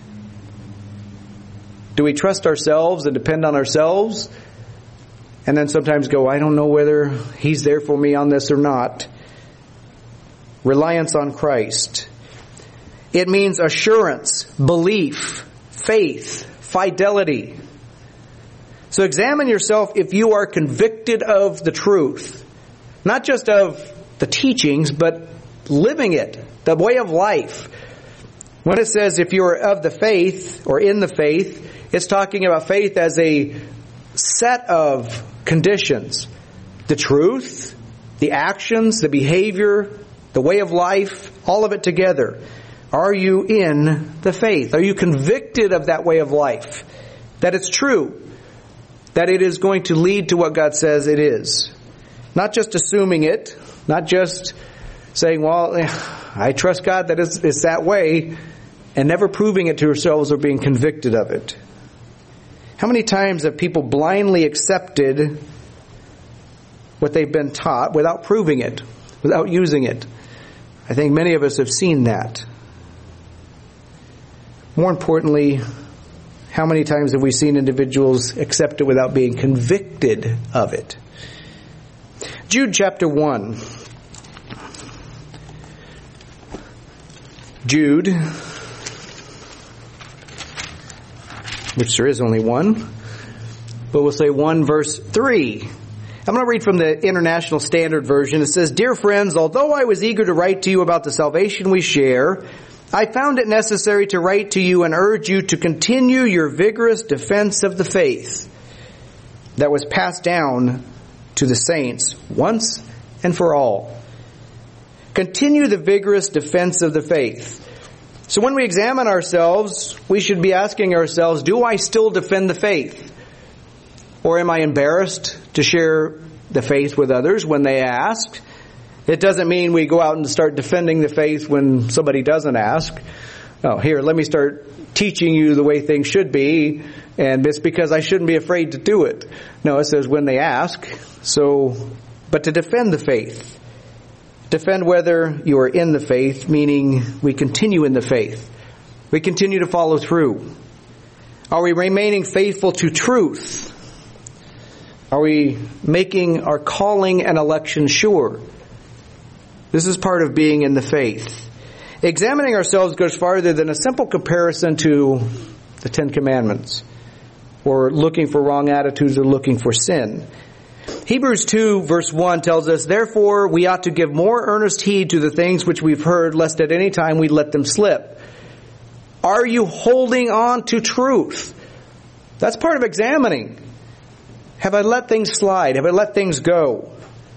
Do we trust ourselves and depend on ourselves? And then sometimes go, I don't know whether He's there for me on this or not. Reliance on Christ. It means assurance, belief, faith, fidelity. So examine yourself if you are convicted of the truth. Not just of the teachings, but living it, the way of life. When it says if you are of the faith or in the faith, it's talking about faith as a set of conditions. The truth, the actions, the behavior, the way of life, all of it together. Are you in the faith? Are you convicted of that way of life? That it's true. That it is going to lead to what God says it is. Not just assuming it. Not just saying, well, I trust God that it's that way. And never proving it to yourselves or being convicted of it. How many times have people blindly accepted what they've been taught without proving it, without using it? I think many of us have seen that. More importantly, how many times have we seen individuals accept it without being convicted of it? Jude chapter 1. Jude, which there is only one, but we'll say 1 verse 3. I'm going to read from the International Standard Version. It says, Dear friends, although I was eager to write to you about the salvation we share, I found it necessary to write to you and urge you to continue your vigorous defense of the faith that was passed down to the saints once and for all. Continue the vigorous defense of the faith. So when we examine ourselves, we should be asking ourselves, do I still defend the faith? Or am I embarrassed to share the faith with others when they ask? It doesn't mean we go out and start defending the faith when somebody doesn't ask. Oh, here, let me start teaching you the way things should be, and it's because I shouldn't be afraid to do it. No, it says when they ask. But to defend the faith. Defend whether you are in the faith, meaning we continue in the faith. We continue to follow through. Are we remaining faithful to truth? Are we making our calling and election sure? This is part of being in the faith. Examining ourselves goes farther than a simple comparison to the Ten Commandments, or looking for wrong attitudes or looking for sin. Hebrews 2 verse 1 tells us, Therefore we ought to give more earnest heed to the things which we've heard, lest at any time we let them slip. Are you holding on to truth? That's part of examining. Have I let things slide? Have I let things go?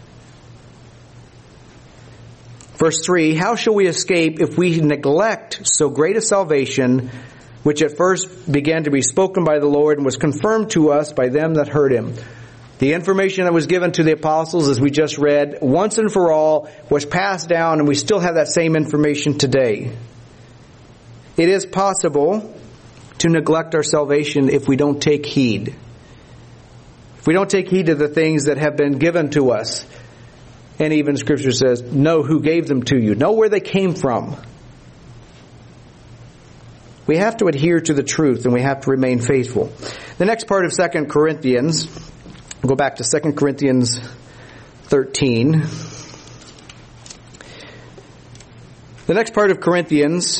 Verse 3, How shall we escape if we neglect so great a salvation, which at first began to be spoken by the Lord and was confirmed to us by them that heard Him? The information that was given to the apostles, as we just read, once and for all, was passed down, and we still have that same information today. It is possible to neglect our salvation if we don't take heed. If we don't take heed to the things that have been given to us. And even Scripture says, know who gave them to you. Know where they came from. We have to adhere to the truth, and we have to remain faithful. The next part of 2 Corinthians, we'll go back to 2 Corinthians 13. The next part of Corinthians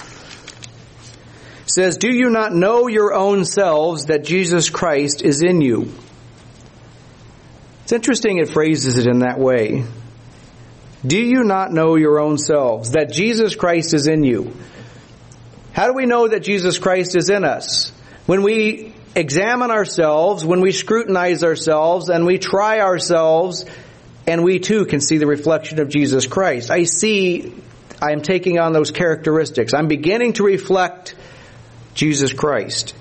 says, Do you not know your own selves that Jesus Christ is in you? It's interesting it phrases it in that way. Do you not know your own selves that Jesus Christ is in you? How do we know that Jesus Christ is in us? When we examine ourselves, when we scrutinize ourselves, and we try ourselves, and we too can see the reflection of Jesus Christ. I am taking on those characteristics. I'm beginning to reflect Jesus Christ.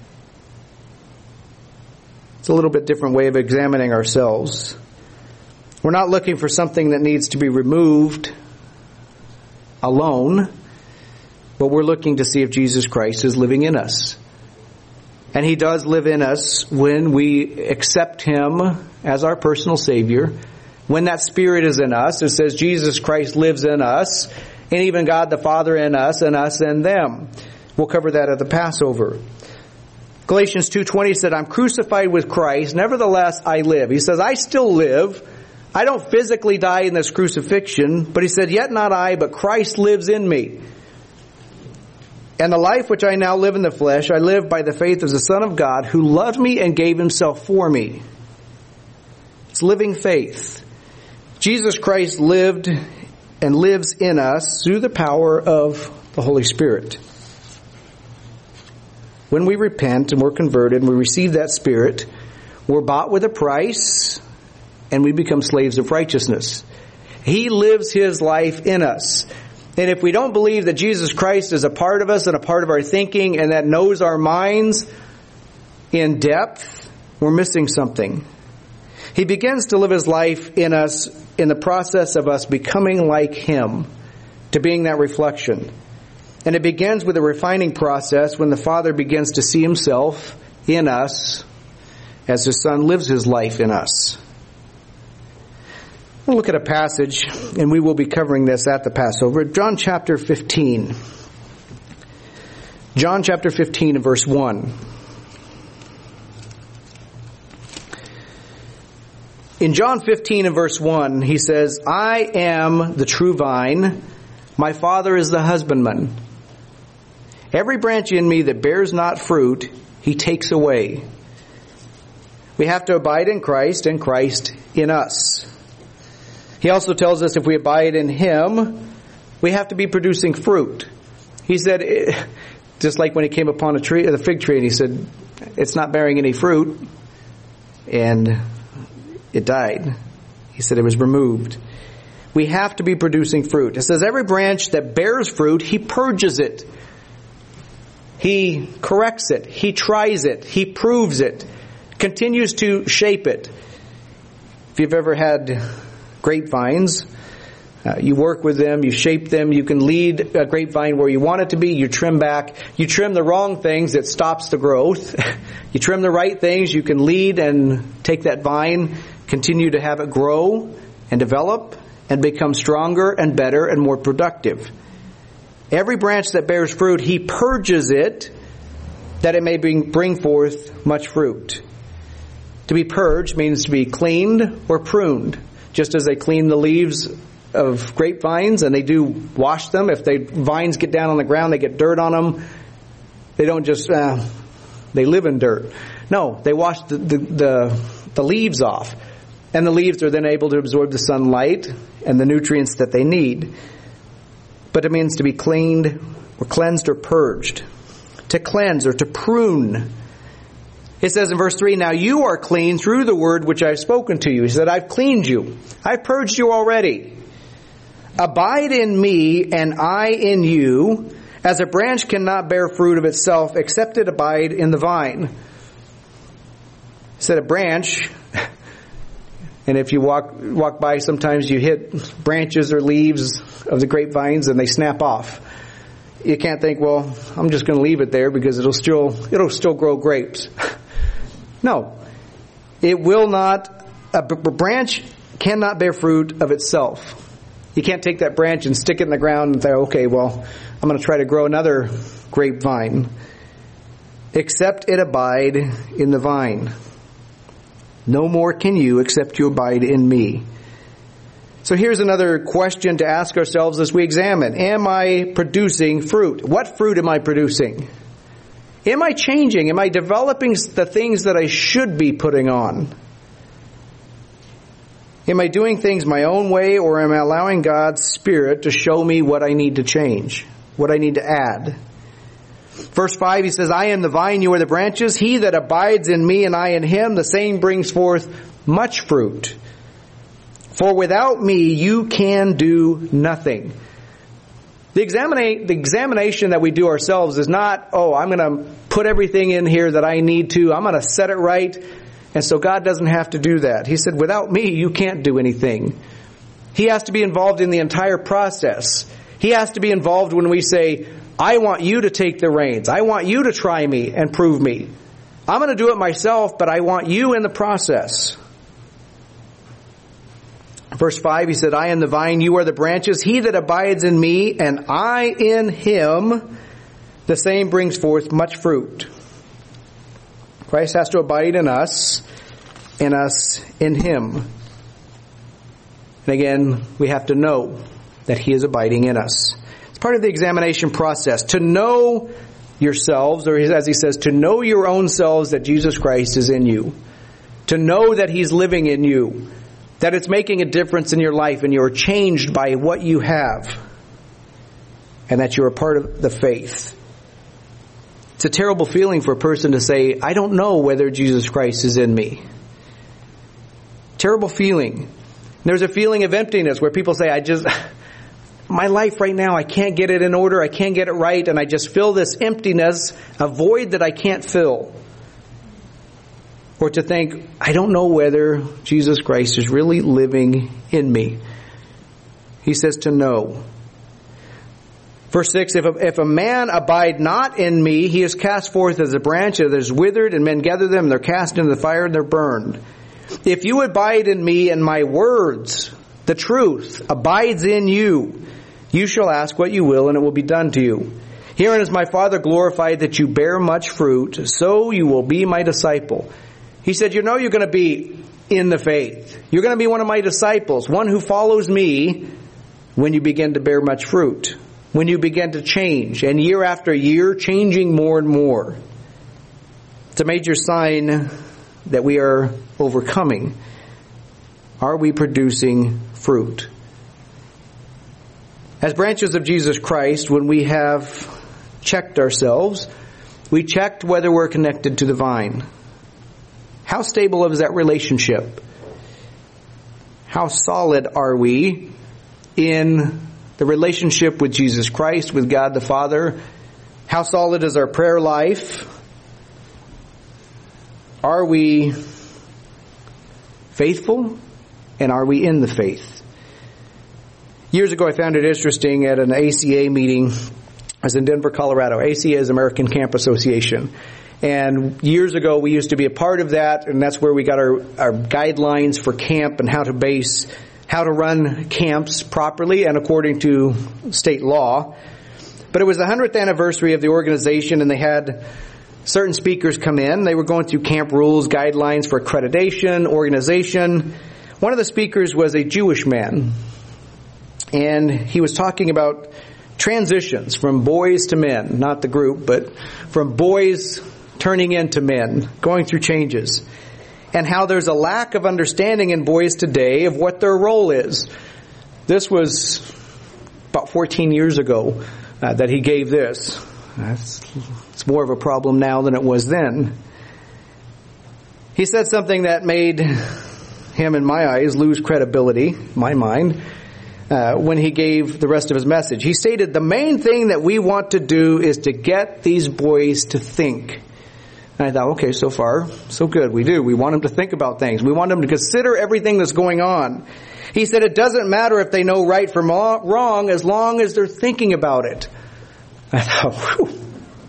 It's a little bit different way of examining ourselves. We're not looking for something that needs to be removed alone, but we're looking to see if Jesus Christ is living in us. And He does live in us when we accept Him as our personal Savior, When that Spirit is in us, it says Jesus Christ lives in us, and even God the Father in us in them. We'll cover that at the Passover. Galatians 2:20 said, I'm crucified with Christ, nevertheless I live. He says, I still live. I don't physically die in this crucifixion, but he said, yet not I, but Christ lives in me. And the life which I now live in the flesh, I live by the faith of the Son of God, who loved me and gave himself for me. It's living faith. Jesus Christ lived and lives in us through the power of the Holy Spirit. When we repent and we're converted and we receive that Spirit, we're bought with a price and we become slaves of righteousness. He lives His life in us. And if we don't believe that Jesus Christ is a part of us and a part of our thinking and that knows our minds in depth, we're missing something. He begins to live His life in us in the process of us becoming like Him, to being that reflection. And it begins with a refining process when the Father begins to see Himself in us as His Son lives His life in us. We'll look at a passage, and we will be covering this at the Passover. John chapter 15. John chapter 15 and verse 1. In John 15 and verse 1, He says, I am the true vine, my Father is the husbandman. Every branch in me that bears not fruit, He takes away. We have to abide in Christ and Christ in us. He also tells us if we abide in Him, we have to be producing fruit. He said, just like when He came upon the fig tree, and He said, it's not bearing any fruit, and it died. He said it was removed. We have to be producing fruit. It says every branch that bears fruit, He purges it. He corrects it. He tries it. He proves it. Continues to shape it. If you've ever had grapevines, you work with them, you shape them, you can lead a grapevine where you want it to be, you trim back. You trim the wrong things, it stops the growth. You trim the right things, you can lead and take that vine, continue to have it grow and develop and become stronger and better and more productive. Every branch that bears fruit, He purges it that it may bring forth much fruit. To be purged means to be cleaned or pruned. Just as they clean the leaves of grapevines and they do wash them. If the vines get down on the ground, they get dirt on them. They don't just, they live in dirt. No, they wash the leaves off. And the leaves are then able to absorb the sunlight and the nutrients that they need. But it means to be cleaned or cleansed or purged. To cleanse or to prune. It says in verse 3, now you are clean through the word which I've spoken to you. He said, I've cleaned you. I've purged you already. Abide in me and I in you, as a branch cannot bear fruit of itself except it abide in the vine. He said a branch, and if you walk by, sometimes you hit branches or leaves of the grapevines and they snap off. You can't think, well, I'm just going to leave it there because it'll still grow grapes. No, it will not. A branch cannot bear fruit of itself. You can't take that branch and stick it in the ground and say, okay, well, I'm going to try to grow another grapevine. Except it abide in the vine. No more can you except you abide in me. So here's another question to ask ourselves as we examine. Am I producing fruit? What fruit am I producing? Am I changing? Am I developing the things that I should be putting on? Am I doing things my own way, or am I allowing God's Spirit to show me what I need to change, what I need to add? Verse 5, He says, I am the vine, you are the branches. He that abides in me and I in him, the same brings forth much fruit. For without me you can do nothing. The examination that we do ourselves is not, I'm going to put everything in here that I need to. I'm going to set it right. And so God doesn't have to do that. He said, without me, you can't do anything. He has to be involved in the entire process. He has to be involved when we say, I want you to take the reins. I want you to try me and prove me. I'm going to do it myself, but I want you in the process. Verse 5, he said, I am the vine, you are the branches. He that abides in me, and I in him, the same brings forth much fruit. Christ has to abide in us, and us in him. And again, we have to know that he is abiding in us. It's part of the examination process. To know yourselves, or as he says, to know your own selves that Jesus Christ is in you. To know that he's living in you. That it's making a difference in your life and you're changed by what you have. And that you're a part of the faith. It's a terrible feeling for a person to say, I don't know whether Jesus Christ is in me. Terrible feeling. There's a feeling of emptiness where people say, my life right now, I can't get it in order, I can't get it right, and I just feel this emptiness, a void that I can't fill. Or to think, I don't know whether Jesus Christ is really living in me. He says to know. Verse 6, if a man abide not in me, he is cast forth as a branch that is withered, and men gather them, and they're cast into the fire, and they're burned. If you abide in me, and my words, the truth, abides in you, you shall ask what you will, and it will be done to you. Herein is my Father glorified, that you bear much fruit, so you will be my disciple. He said, you know you're going to be in the faith. You're going to be one of my disciples, one who follows me when you begin to bear much fruit. When you begin to change, and year after year, changing more and more. It's a major sign that we are overcoming. Are we producing fruit? As branches of Jesus Christ, when we have checked ourselves, we checked whether we're connected to the vine. How stable is that relationship? How solid are we in the relationship with Jesus Christ, with God the Father? How solid is our prayer life? Are we faithful? And are we in the faith? Years ago I found it interesting at an ACA meeting. I was in Denver, Colorado. ACA is American Camp Association. And years ago we used to be a part of that, and that's where we got our guidelines for camp and how to run camps properly and according to state law. But it was the 100th anniversary of the organization, and they had certain speakers come in. They were going through camp rules, guidelines for accreditation, organization. One of the speakers was a Jewish man, and he was talking about transitions from boys to men, not the group, but from boys turning into men, going through changes. And how there's a lack of understanding in boys today of what their role is. This was about 14 years ago that he gave this. It's more of a problem now than it was then. He said something that made him, in my eyes, lose credibility, my mind, when he gave the rest of his message. He stated, the main thing that we want to do is to get these boys to think. And I thought, okay, so far, so good. We do. We want them to think about things. We want them to consider everything that's going on. He said it doesn't matter if they know right from wrong as long as they're thinking about it. I thought, whew.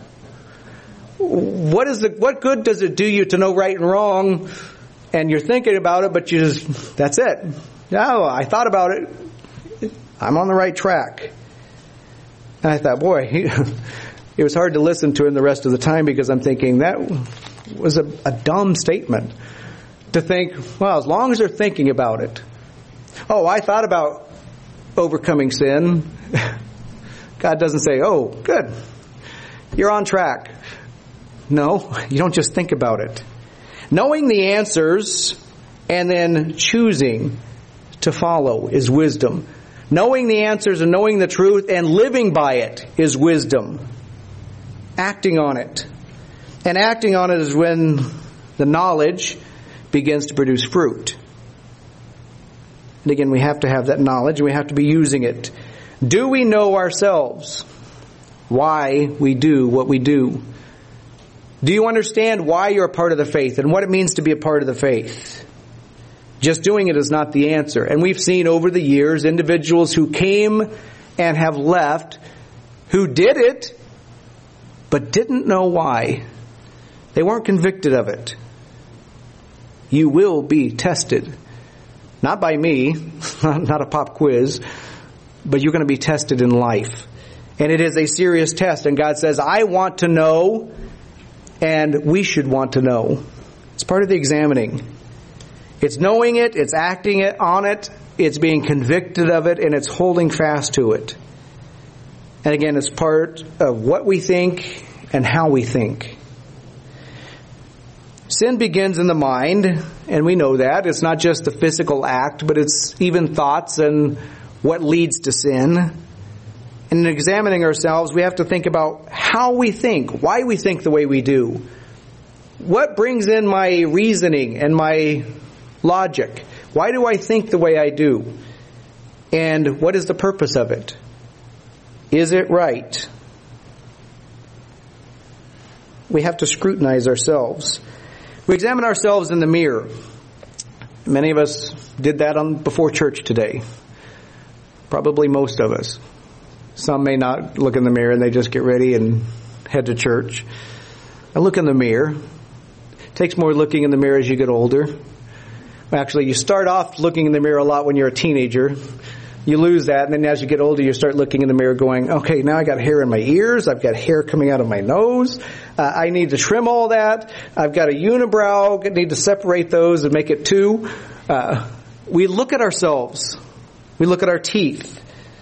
What good does it do you to know right and wrong and you're thinking about it, but that's it. No, I thought about it. I'm on the right track. And I thought, boy, it was hard to listen to him the rest of the time because I'm thinking that was a dumb statement. To think, well, as long as they're thinking about it. Oh, I thought about overcoming sin. God doesn't say, oh, good, you're on track. No, you don't just think about it. Knowing the answers and then choosing to follow is wisdom. Knowing the answers and knowing the truth and living by it is wisdom. Acting on it. And acting on it is when the knowledge begins to produce fruit. And again, we have to have that knowledge and we have to be using it. Do we know ourselves? Why we do what we do? Do you understand why you're a part of the faith and what it means to be a part of the faith? Just doing it is not the answer. And we've seen over the years individuals who came and have left who did it but didn't know why. They weren't convicted of it. You will be tested. Not by me, not a pop quiz, but you're going to be tested in life. And it is a serious test. And God says, I want to know, and we should want to know. It's part of the examining. It's knowing it, it's acting on it, it's being convicted of it, and it's holding fast to it. And again, it's part of what we think and how we think. Sin begins in the mind, and we know that. It's not just the physical act, but it's even thoughts and what leads to sin. And in examining ourselves, we have to think about how we think, why we think the way we do. What brings in my reasoning and my logic? Why do I think the way I do? And what is the purpose of it? Is it right? We have to scrutinize ourselves. We examine ourselves in the mirror. Many of us did that before church today. Probably most of us. Some may not look in the mirror and they just get ready and head to church. I look in the mirror. It takes more looking in the mirror as you get older. Actually, you start off looking in the mirror a lot when you're a teenager. You lose that, and then as you get older, you start looking in the mirror going, okay, now I got hair in my ears, I've got hair coming out of my nose, I need to trim all that, I've got a unibrow, I need to separate those and make it two. We look at ourselves. We look at our teeth.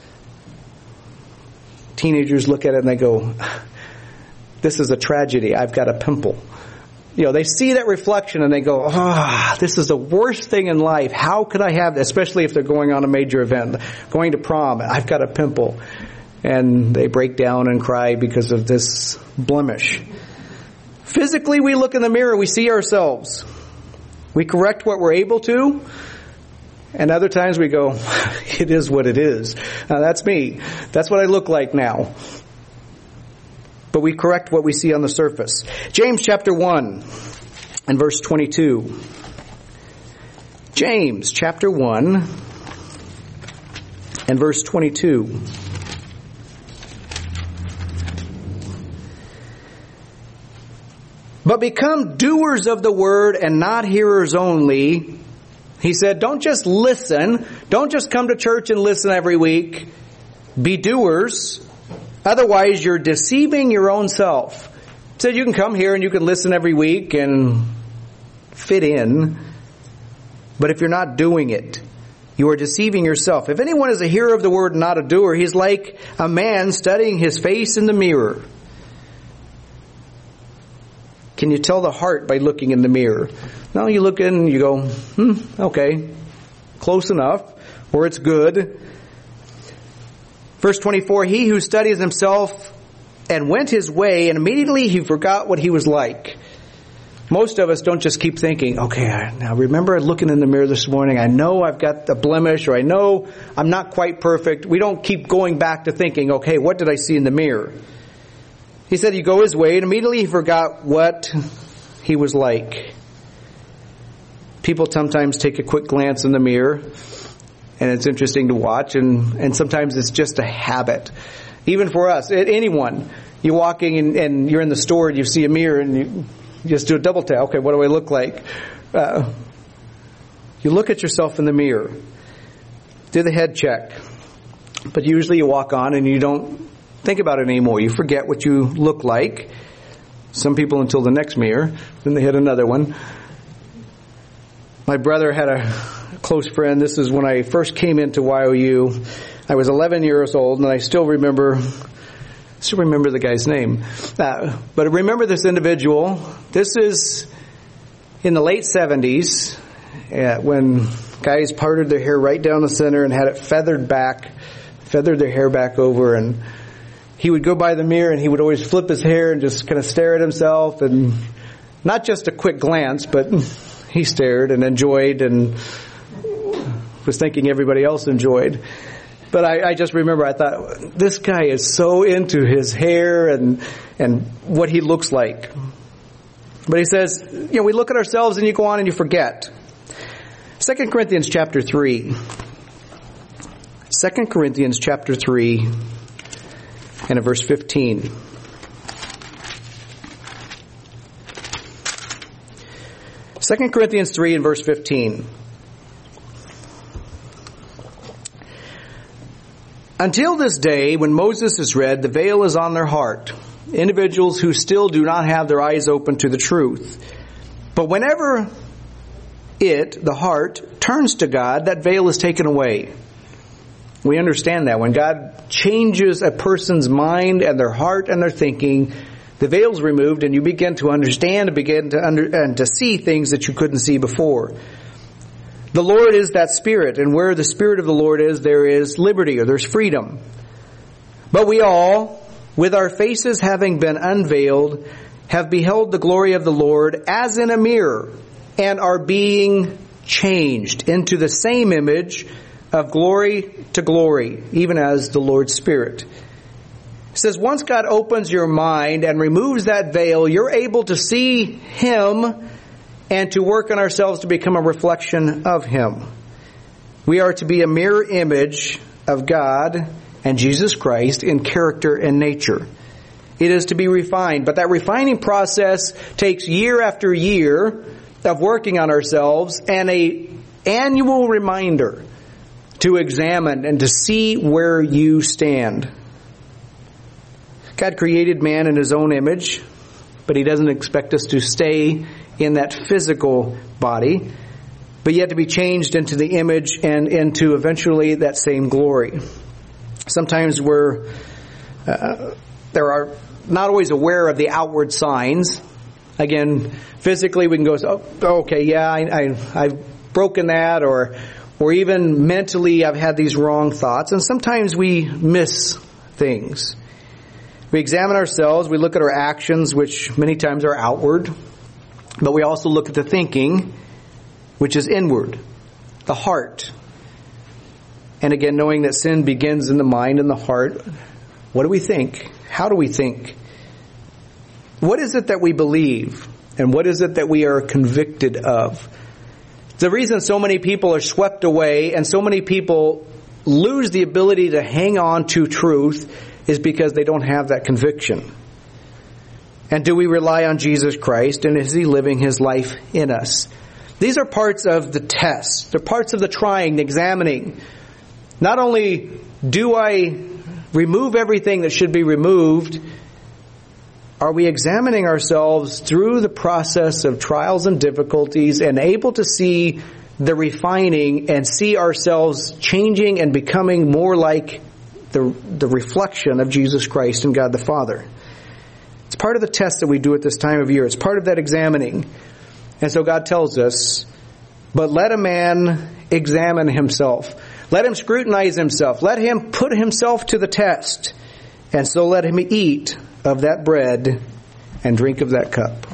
Teenagers look at it and they go, this is a tragedy, I've got a pimple. They see that reflection and they go, this is the worst thing in life. How could I have that? Especially if they're going on a major event, going to prom. I've got a pimple. And they break down and cry because of this blemish. Physically, we look in the mirror, we see ourselves. We correct what we're able to. And other times we go, it is what it is. Now, that's me. That's what I look like now. But we correct what we see on the surface. James chapter 1 and verse 22. James chapter 1 and verse 22. But become doers of the word and not hearers only. He said, don't just listen. Don't just come to church and listen every week. Be doers. Otherwise, you're deceiving your own self. He said you can come here and you can listen every week and fit in. But if you're not doing it, you are deceiving yourself. If anyone is a hearer of the word and not a doer, he's like a man studying his face in the mirror. Can you tell the heart by looking in the mirror? No, you look in and you go, okay, close enough, or it's good. Verse 24, he who studies himself and went his way, and immediately he forgot what he was like. Most of us don't just keep thinking, okay, now remember looking in the mirror this morning, I know I've got the blemish, or I know I'm not quite perfect. We don't keep going back to thinking, okay, what did I see in the mirror? He said he'd go his way, and immediately he forgot what he was like. People sometimes take a quick glance in the mirror, and it's interesting to watch, and sometimes it's just a habit. Even for us, anyone, you're walking and you're in the store and you see a mirror and you just do a double tap. Okay, what do I look like? You look at yourself in the mirror. Do the head check. But usually you walk on and you don't think about it anymore. You forget what you look like. Some people until the next mirror. Then they hit another one. My brother had a close friend. This is when I first came into YOU. I was 11 years old, and I still remember the guy's name. But I remember this individual. This is in the late 70s, when guys parted their hair right down the center and had it feathered their hair back over, and he would go by the mirror and he would always flip his hair and just kind of stare at himself, and not just a quick glance, but he stared and enjoyed and was thinking everybody else enjoyed. But I just remember, I thought, this guy is so into his hair and what he looks like. But he says, we look at ourselves and you go on and you forget. 2 Corinthians chapter 3. 2 Corinthians chapter 3 and verse 15. 2 Corinthians 3 and verse 15. Until this day, when Moses is read, the veil is on their heart. Individuals who still do not have their eyes open to the truth. But whenever the heart, turns to God, that veil is taken away. We understand that. When God changes a person's mind and their heart and their thinking, the veil is removed and you begin to understand and to see things that you couldn't see before. The Lord is that Spirit, and where the Spirit of the Lord is, there is liberty, or there's freedom. But we all, with our faces having been unveiled, have beheld the glory of the Lord as in a mirror, and are being changed into the same image of glory to glory, even as the Lord's Spirit. It says once God opens your mind and removes that veil, you're able to see Him and to work on ourselves to become a reflection of Him. We are to be a mirror image of God and Jesus Christ in character and nature. It is to be refined, but that refining process takes year after year of working on ourselves and an annual reminder to examine and to see where you stand. God created man in His own image, but He doesn't expect us to stay in that physical body, but yet to be changed into the image and into eventually that same glory. Sometimes there are not always aware of the outward signs. Again, physically we can go, oh, okay, yeah, I've broken that, or even mentally I've had these wrong thoughts, and sometimes we miss things. We examine ourselves, we look at our actions, which many times are outward, but we also look at the thinking, which is inward, the heart. And again, knowing that sin begins in the mind and the heart, what do we think? How do we think? What is it that we believe? And what is it that we are convicted of? The reason so many people are swept away and so many people lose the ability to hang on to truth is because they don't have that conviction. And do we rely on Jesus Christ, and is He living His life in us? These are parts of the test. They're parts of the trying, the examining. Not only do I remove everything that should be removed, are we examining ourselves through the process of trials and difficulties and able to see the refining and see ourselves changing and becoming more like the reflection of Jesus Christ and God the Father? It's part of the test that we do at this time of year. It's part of that examining. And so God tells us, but let a man examine himself. Let him scrutinize himself. Let him put himself to the test. And so let him eat of that bread and drink of that cup.